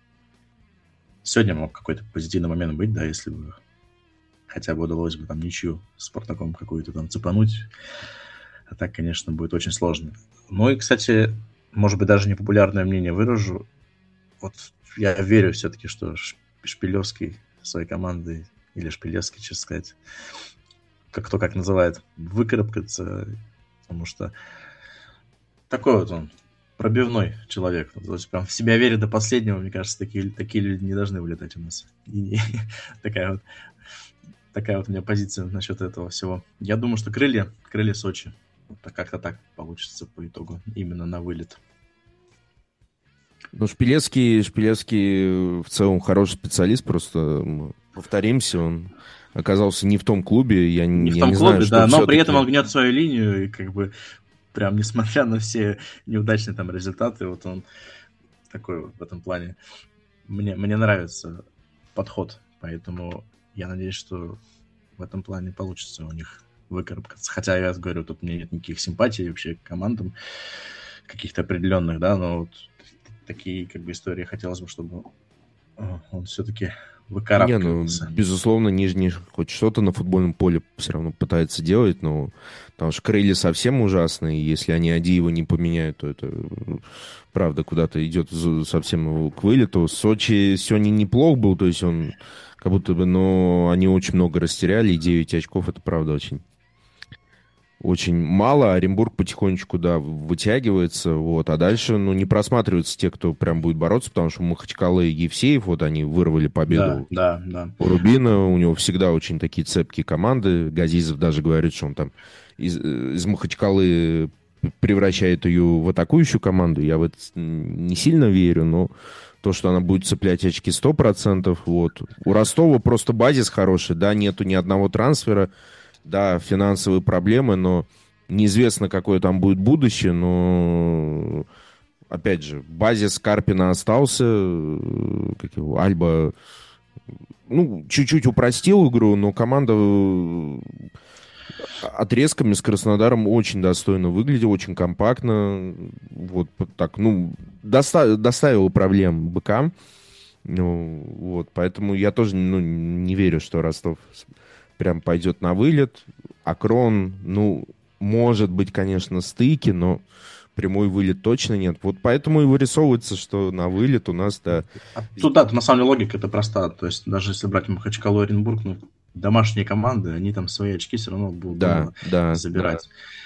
Сегодня мог какой-то позитивный момент быть, да, если бы хотя бы удалось бы там ничью с Спартаком какую-то там цепануть. А так, конечно, будет очень сложно. Ну и, кстати, может быть, даже непопулярное мнение выражу. Вот я верю все-таки, что Шпилевский своей командой, или Шпилевский, честно сказать, кто как называет, выкарабкаться, потому что такой вот он пробивной человек. То есть прям в себя верит до последнего, мне кажется, такие люди не должны вылетать у нас. И такая вот у меня позиция насчет этого всего. Я думаю, что крылья Сочи. Вот как-то так получится по итогу, именно на вылет. Ну, Шпилевский в целом хороший специалист, просто повторимся, он оказался не в том клубе. Не в том клубе, да, но при этом он гнет свою линию, и как бы прям несмотря на все неудачные там результаты, вот он такой вот в этом плане. Мне нравится подход, поэтому я надеюсь, что в этом плане получится у них выкарабкаться. Хотя, я говорю, тут у меня нет никаких симпатий вообще к командам каких-то определенных, да, но вот такие как бы истории хотелось бы, чтобы он все-таки выкарабкивался. Безусловно, Нижний хоть что-то на футбольном поле все равно пытается делать, но потому что Крылья совсем ужасные, если они Адиева не поменяют, то это правда куда-то идет совсем к вылету. Сочи сегодня неплох был, то есть он как будто бы, но они очень много растеряли, и 9 очков, это правда очень мало. Оренбург потихонечку, да, вытягивается, вот, а дальше, ну, не просматриваются те, кто прям будет бороться, потому что Махачкалы и Евсеев, вот, они вырвали победу. Да. У Рубина, у него всегда очень такие цепкие команды. Газизов даже говорит, что он там из Махачкалы превращает ее в атакующую команду. Я в это не сильно верю, но то, что она будет цеплять очки 100%, вот. У Ростова просто базис хороший, да, нету ни одного трансфера. Да, финансовые проблемы, но неизвестно, какое там будет будущее, но, опять же, базис Карпина остался, Альба, ну, чуть-чуть упростил игру, но команда отрезками с Краснодаром очень достойно выглядела, очень компактно, вот так, ну, доставила проблем БК, ну, вот, поэтому я тоже, ну, не верю, что Ростов прям пойдет на вылет. Акрон, ну, может быть, конечно, стыки, но прямой вылет точно нет. Вот поэтому и вырисовывается, что на вылет у нас, да... Тут, да, на самом деле логика это проста. То есть даже если брать Махачкалу и Оренбург, ну, домашние команды, они там свои очки все равно будут забирать.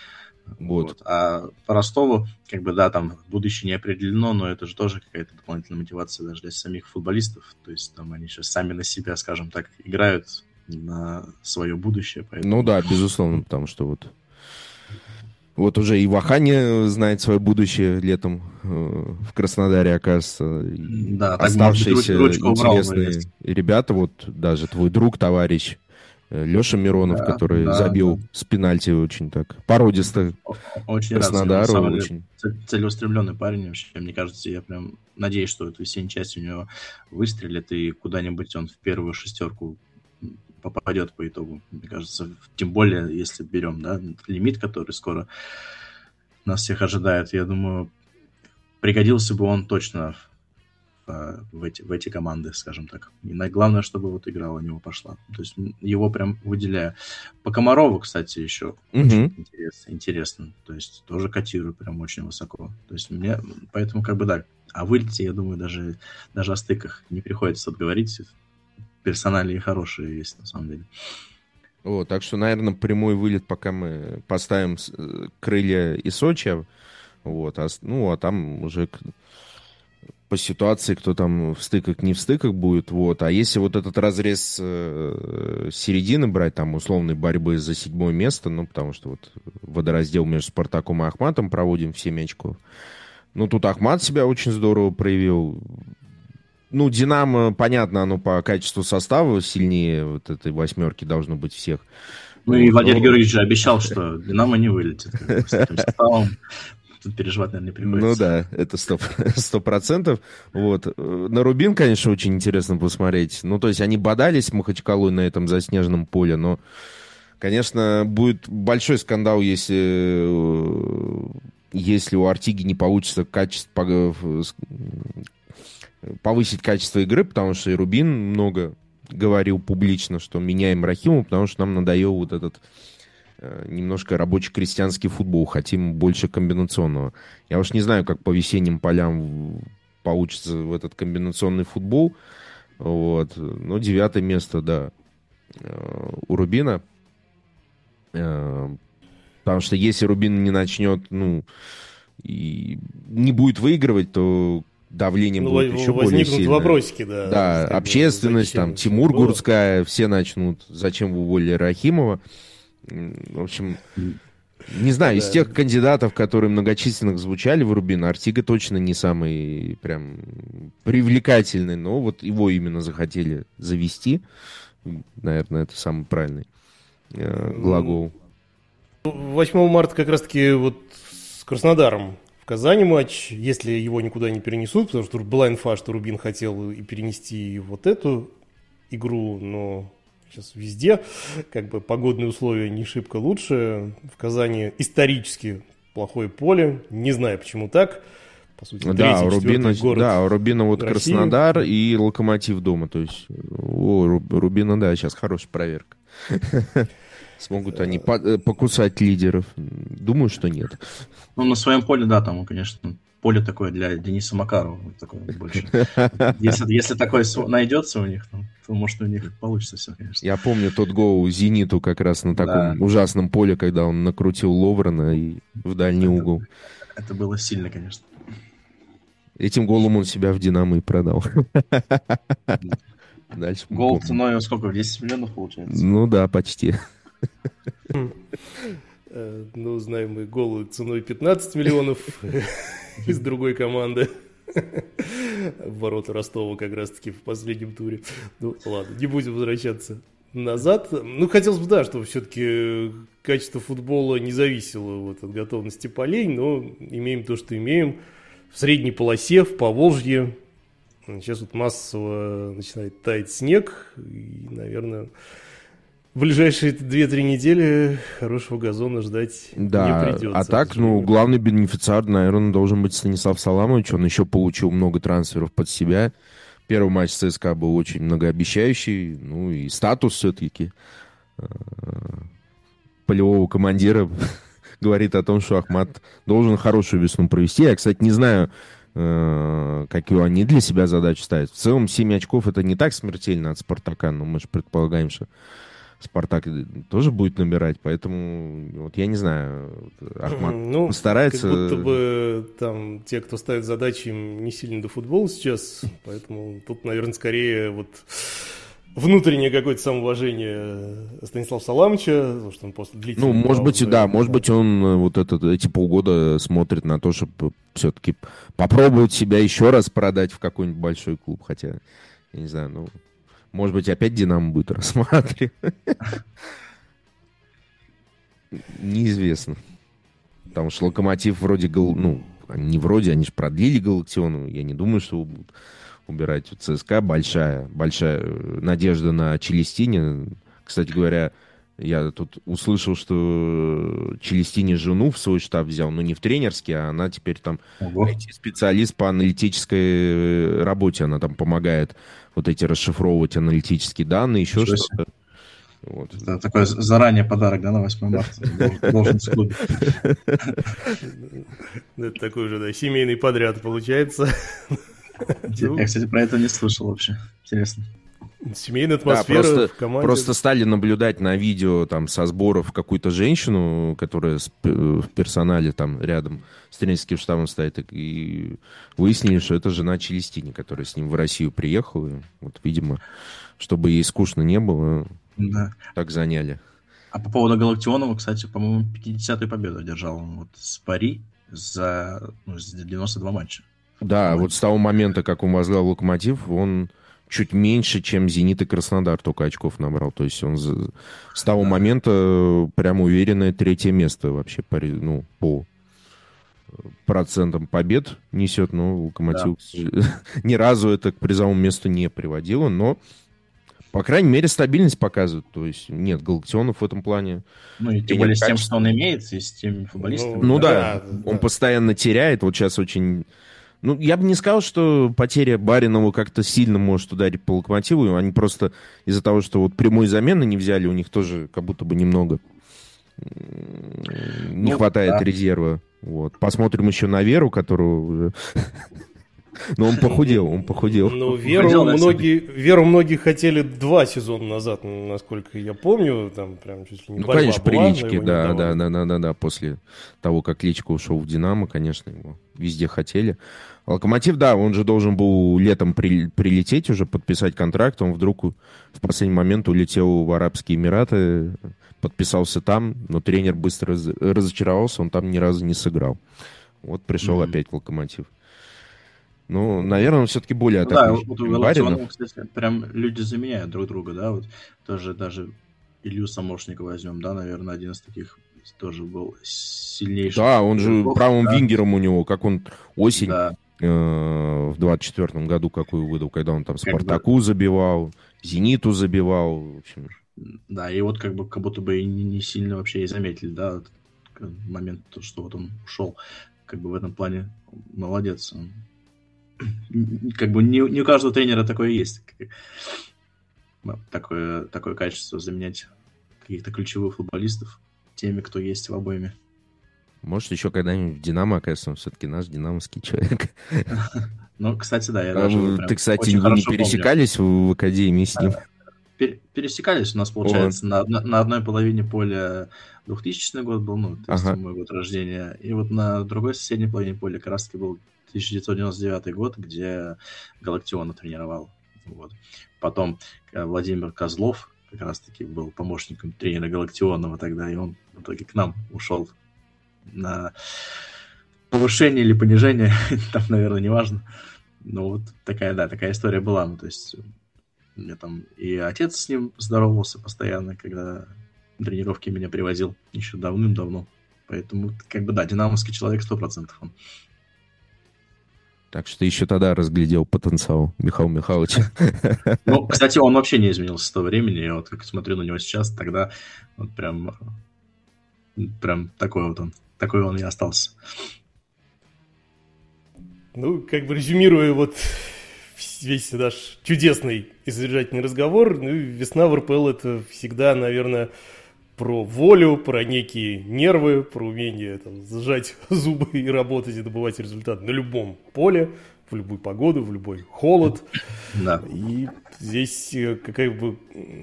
Вот. А по Ростову, как бы, да, там будущее не определено, но это же тоже какая-то дополнительная мотивация даже для самих футболистов. То есть там они сейчас сами на себя, скажем так, играют на свое будущее. Поэтому... Ну да, безусловно, потому что вот уже и Ваханя знает свое будущее летом в Краснодаре, оказывается. Да, оставшиеся интересные убрал, ребята, вот даже твой друг, товарищ Леша Миронов, да, который забил с пенальти очень так породисто. Очень Краснодару. рад. Очень целеустремленный парень вообще. Мне кажется, я прям надеюсь, что эта весенняя часть у него выстрелит, и куда-нибудь он в первую шестерку попадет по итогу. Мне кажется, тем более, если берем, да, лимит, который скоро нас всех ожидает, я думаю, пригодился бы он точно в эти команды, скажем так. И главное, чтобы вот игра у него пошла. То есть его прям выделяю. По Комарову, кстати, еще очень интересно. То есть тоже котирую прям очень высоко. То есть мне, поэтому как бы да. О вылете, я думаю, даже о стыках не приходится отговорить. Персонали хорошие есть, на самом деле. Так что, наверное, прямой вылет, пока мы поставим Крылья и Сочи. А там уже по ситуации, кто там в стыках, не в стыках будет. А если вот этот разрез середины брать, там, условной борьбы за 7 место, потому что вот водораздел между Спартаком и Ахматом проводим в 7 очков. Тут Ахмат себя очень здорово проявил. Динамо, понятно, оно по качеству состава сильнее вот этой 8 должно быть всех. И Валерий Георгиевич же обещал, что Динамо не вылетит. С этим составом тут переживать, наверное, не приходится. Это 100%. На Рубин, конечно, очень интересно посмотреть. То есть они бодались с Махачкалой на этом заснеженном поле, но, конечно, будет большой скандал, если у Артиги не получится повысить качество игры, потому что и Рубин много говорил публично, что меняем Рахиму, потому что нам надоел вот этот немножко рабочий крестьянский футбол, хотим больше комбинационного. Я уж не знаю, как по весенним полям получится в этот комбинационный футбол. Но 9 место, да, у Рубина. Потому что если Рубин не начнет, и не будет выигрывать, то давление будет еще более сильное. Вопросики, да. Да, общественность, там, Тимур Гурская, все начнут, зачем вы уволили Рахимова. В общем, не знаю, из тех кандидатов, которые многочисленных звучали в Рубин, Артига точно не самый прям привлекательный, но вот его именно захотели завести. Наверное, это самый правильный глагол. 8 марта как раз-таки вот с Краснодаром в Казани матч, если его никуда не перенесут, потому что была инфа, что Рубин хотел и перенести вот эту игру, но сейчас везде как бы погодные условия не шибко лучше. В Казани исторически плохое поле, не знаю почему так. По сути, да, у Рубина вот России. Краснодар и Локомотив дома, то есть у Рубина, да, сейчас хорошая проверка. Смогут они покусать лидеров? Думаю, что нет. На своем поле, да, там, конечно, поле такое для Дениса Макарова. Такое больше. Если такое найдется у них, то, может, у них получится все, конечно. Я помню тот гол «Зениту» как раз на таком ужасном поле, когда он накрутил Ловрена и в дальний угол. Это было сильно, конечно. Этим голом он себя в «Динамо» и продал. Дальше гол ценой сколько? В 10 миллионов получается? Ну да, почти. Знаем мы голы ценой 15 миллионов из другой команды. В ворота Ростова как раз-таки в последнем туре. Ладно, не будем возвращаться назад. Хотелось бы, да, чтобы все-таки качество футбола не зависело от готовности полей, но имеем то, что имеем. В средней полосе, в Поволжье. Сейчас массово начинает таять снег. И, наверное, в ближайшие 2-3 недели хорошего газона ждать не придется. А так, главный бенефициар, наверное, должен быть Станислав Саламович. Он еще получил много трансферов под себя. Первый матч ЦСКА был очень многообещающий. И статус все-таки полевого командира говорит о том, что Ахмат должен хорошую весну провести. Я, кстати, не знаю, какую они для себя задачу ставят. В целом 7 очков это не так смертельно от Спартака, но мы же предполагаем, что Спартак тоже будет набирать, поэтому вот я не знаю, Ахмат постарается. Как будто бы там те, кто ставит задачи, им не сильно до футбола сейчас, поэтому тут, наверное, скорее вот внутреннее какое-то самоуважение Станислава Саламовича, потому что он после длительного... может быть, да, может быть, он вот эти полгода смотрит на то, чтобы все-таки попробовать себя еще раз продать в какой-нибудь большой клуб, хотя, я не знаю, может быть, опять «Динамо» будет рассматривать. Неизвестно. Потому что «Локомотив» вроде... не вроде, они же продлили Галактиону. Я не думаю, что его будут убирать. У ЦСКА большая надежда на Челестини. Кстати говоря, я тут услышал, что Челестини жену в свой штаб взял, но не в тренерский, а она теперь там специалист по аналитической работе. Она там помогает вот эти расшифровывать аналитические данные, еще что-то. Вот. Это такой заранее подарок, да, на 8 марта. Должен в клубе. Это такой уже, да, семейный подряд получается. Я, кстати, про это не слышал вообще. Интересно. Семейная атмосфера в команде. Просто стали наблюдать на видео там со сборов какую-то женщину, которая в персонале там рядом с тренерским штабом стоит, и выяснили, что это жена Челестини, которая с ним в Россию приехала. И вот, видимо, чтобы ей скучно не было, так заняли. А по поводу Галактионова, кстати, по-моему, 50-ю победу одержал он вот с Пари за 92 матча. Да, вот с того момента, как он возглавил «Локомотив», он чуть меньше, чем «Зенит» и «Краснодар» только очков набрал. То есть он с того момента прям уверенное 3-е место вообще по процентам побед несет. Но «Локомотив» ни разу это к призовому месту не приводило. Но, по крайней мере, стабильность показывает. То есть нет Галактионов в этом плане. И тем более с тем, что он имеет, и с теми футболистами. Он постоянно теряет. Вот сейчас очень... я бы не сказал, что потеря Баринова как-то сильно может ударить по «Локомотиву». Они просто из-за того, что вот прямой замены не взяли, у них тоже как будто бы немного не хватает резерва. Вот. Посмотрим еще на Веру, которого уже... Но он похудел. Веру многие хотели 2 сезона назад, насколько я помню. Там прям чуть ли не борьба конечно, была, при Личке, да. После того, как Личко ушел в «Динамо», конечно, его везде хотели. «Локомотив», да, он же должен был летом прилететь уже, подписать контракт. Он вдруг в последний момент улетел в Арабские Эмираты, подписался там, но тренер быстро разочаровался, он там ни разу не сыграл. Вот пришел опять в «Локомотив». Наверное, он все-таки более атакующий, чем Баринов. Кстати, прям люди заменяют друг друга, да, вот тоже даже Илью Самошникова возьмем, да, наверное, один из таких тоже был сильнейший. Да, он же правым вингером у него, как он осень в 24-м году какую выдал, когда он там Спартаку забивал, Зениту забивал, в общем. Да, и вот как будто бы и не сильно вообще и заметили, да, момент, что вот он ушел, как бы в этом плане молодец. Как бы не у каждого тренера такое есть. Такое качество заменять каких-то ключевых футболистов теми, кто есть в обойме. Может, еще когда-нибудь в «Динамо» окажется, он все-таки наш динамовский человек. Кстати, да, я даже ты, кстати, вы не пересекались в академии с ним? Пересекались у нас, получается, на одной половине поля 2000 год был, то есть мой год рождения, и вот на другой соседней половине поля как раз-таки был 1999 год, где Галактиона тренировал. Вот. Потом Владимир Козлов как раз-таки был помощником тренера Галактионова тогда, и он в итоге к нам ушел на повышение или понижение, там, наверное, неважно. Но вот такая история была. То есть у меня там и отец с ним здоровался постоянно, когда тренировки меня привозил еще давным-давно. Поэтому, динамовский человек 100% он. Так что еще тогда разглядел потенциал Михаила Михайловича. Кстати, он вообще не изменился с того времени. Я вот как смотрю на него сейчас, тогда вот прям такой он и остался. Резюмируя весь наш чудесный и содержательный разговор, весна в РПЛ — это всегда, наверное, про волю, про некие нервы, про умение сжать зубы и работать, и добывать результат на любом поле, в любую погоду, в любой холод. Да. И здесь какая бы,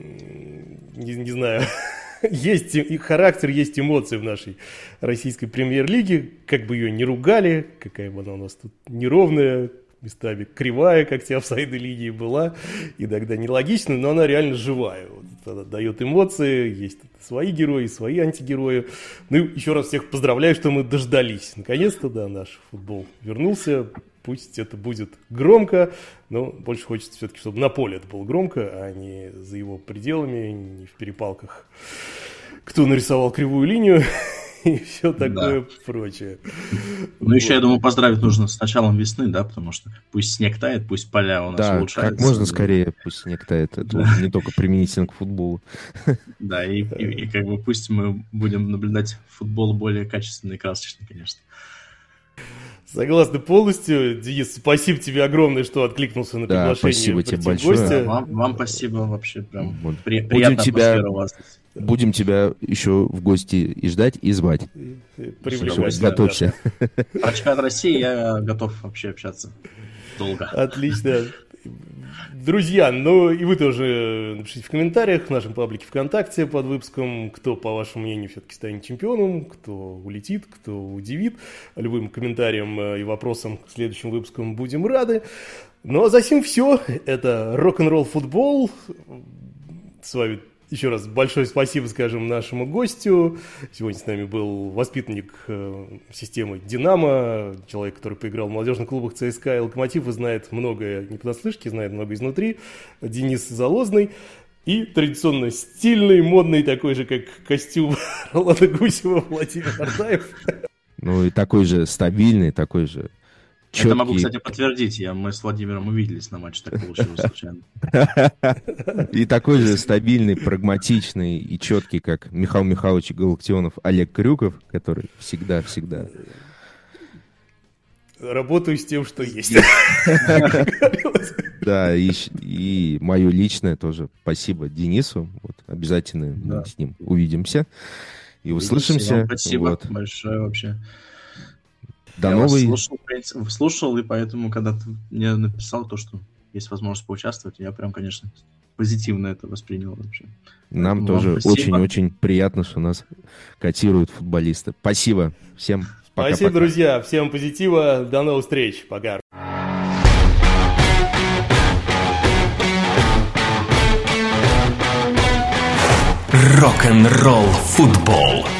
не знаю, есть и характер, есть эмоции в нашей российской премьер-лиге. Как бы ее не ругали, какая бы она у нас тут неровная, местами кривая, как те офсайды линии была, иногда нелогичная, но она реально живая. Вот, она дает эмоции, есть свои герои, свои антигерои. Ну и еще раз всех поздравляю, что мы дождались. Наконец-то, да, наш футбол вернулся. Пусть это будет громко, но больше хочется все-таки, чтобы на поле это было громко, а не за его пределами, не в перепалках. Кто нарисовал кривую линию и все такое прочее. Ну, еще, я думаю, поздравить нужно с началом весны, да, потому что пусть снег тает, пусть поля у нас улучшаются. Как можно скорее пусть снег тает, это не только применительно к футболу. Да, и как бы пусть мы будем наблюдать футбол более качественный и красочный, конечно. Согласны полностью. Денис, спасибо тебе огромное, что откликнулся на приглашение. Спасибо тебе большое. Вам спасибо, вообще прям приятная атмосфера у вас. Будем тебя еще в гости и ждать, и звать. Готовься. Про чемпионат России я готов вообще общаться долго. Отлично. Друзья, ну и вы тоже напишите в комментариях в нашем паблике ВКонтакте под выпуском, кто, по вашему мнению, все-таки станет чемпионом, кто улетит, кто удивит. Любым комментариям и вопросам к следующим выпускам будем рады. Ну а за сим все. Это рок-н-ролл футбол. С вами еще раз большое спасибо, скажем, нашему гостю. Сегодня с нами был воспитанник системы «Динамо», человек, который поиграл в молодежных клубах ЦСКА и «Локомотив» и знает многое не понаслышке, знает много изнутри. Денис Залозный. И традиционно стильный, модный, такой же, как костюм Роланда Гусева, Владимир Артаев. Ну и такой же стабильный, такой же четкий. Это могу, кстати, подтвердить. Мы с Владимиром увиделись на матче, так получилось случайно. И такой же стабильный, прагматичный и четкий, как Михаил Михайлович Галактионов, Олег Крюков, который всегда-всегда... Работаю с тем, что есть. Да, и мое личное тоже спасибо Денису. Вот, обязательно мы с ним увидимся и услышимся. Спасибо большое вообще. До новой... слушал, и поэтому, когда ты мне написал то, что есть возможность поучаствовать, я прям, конечно, позитивно это воспринял вообще. Нам тоже очень-очень приятно, что нас котируют футболисты. Спасибо всем. Пока-пока. Спасибо, друзья. Всем позитива. До новых встреч. Пока. Рок-н-ролл футбол.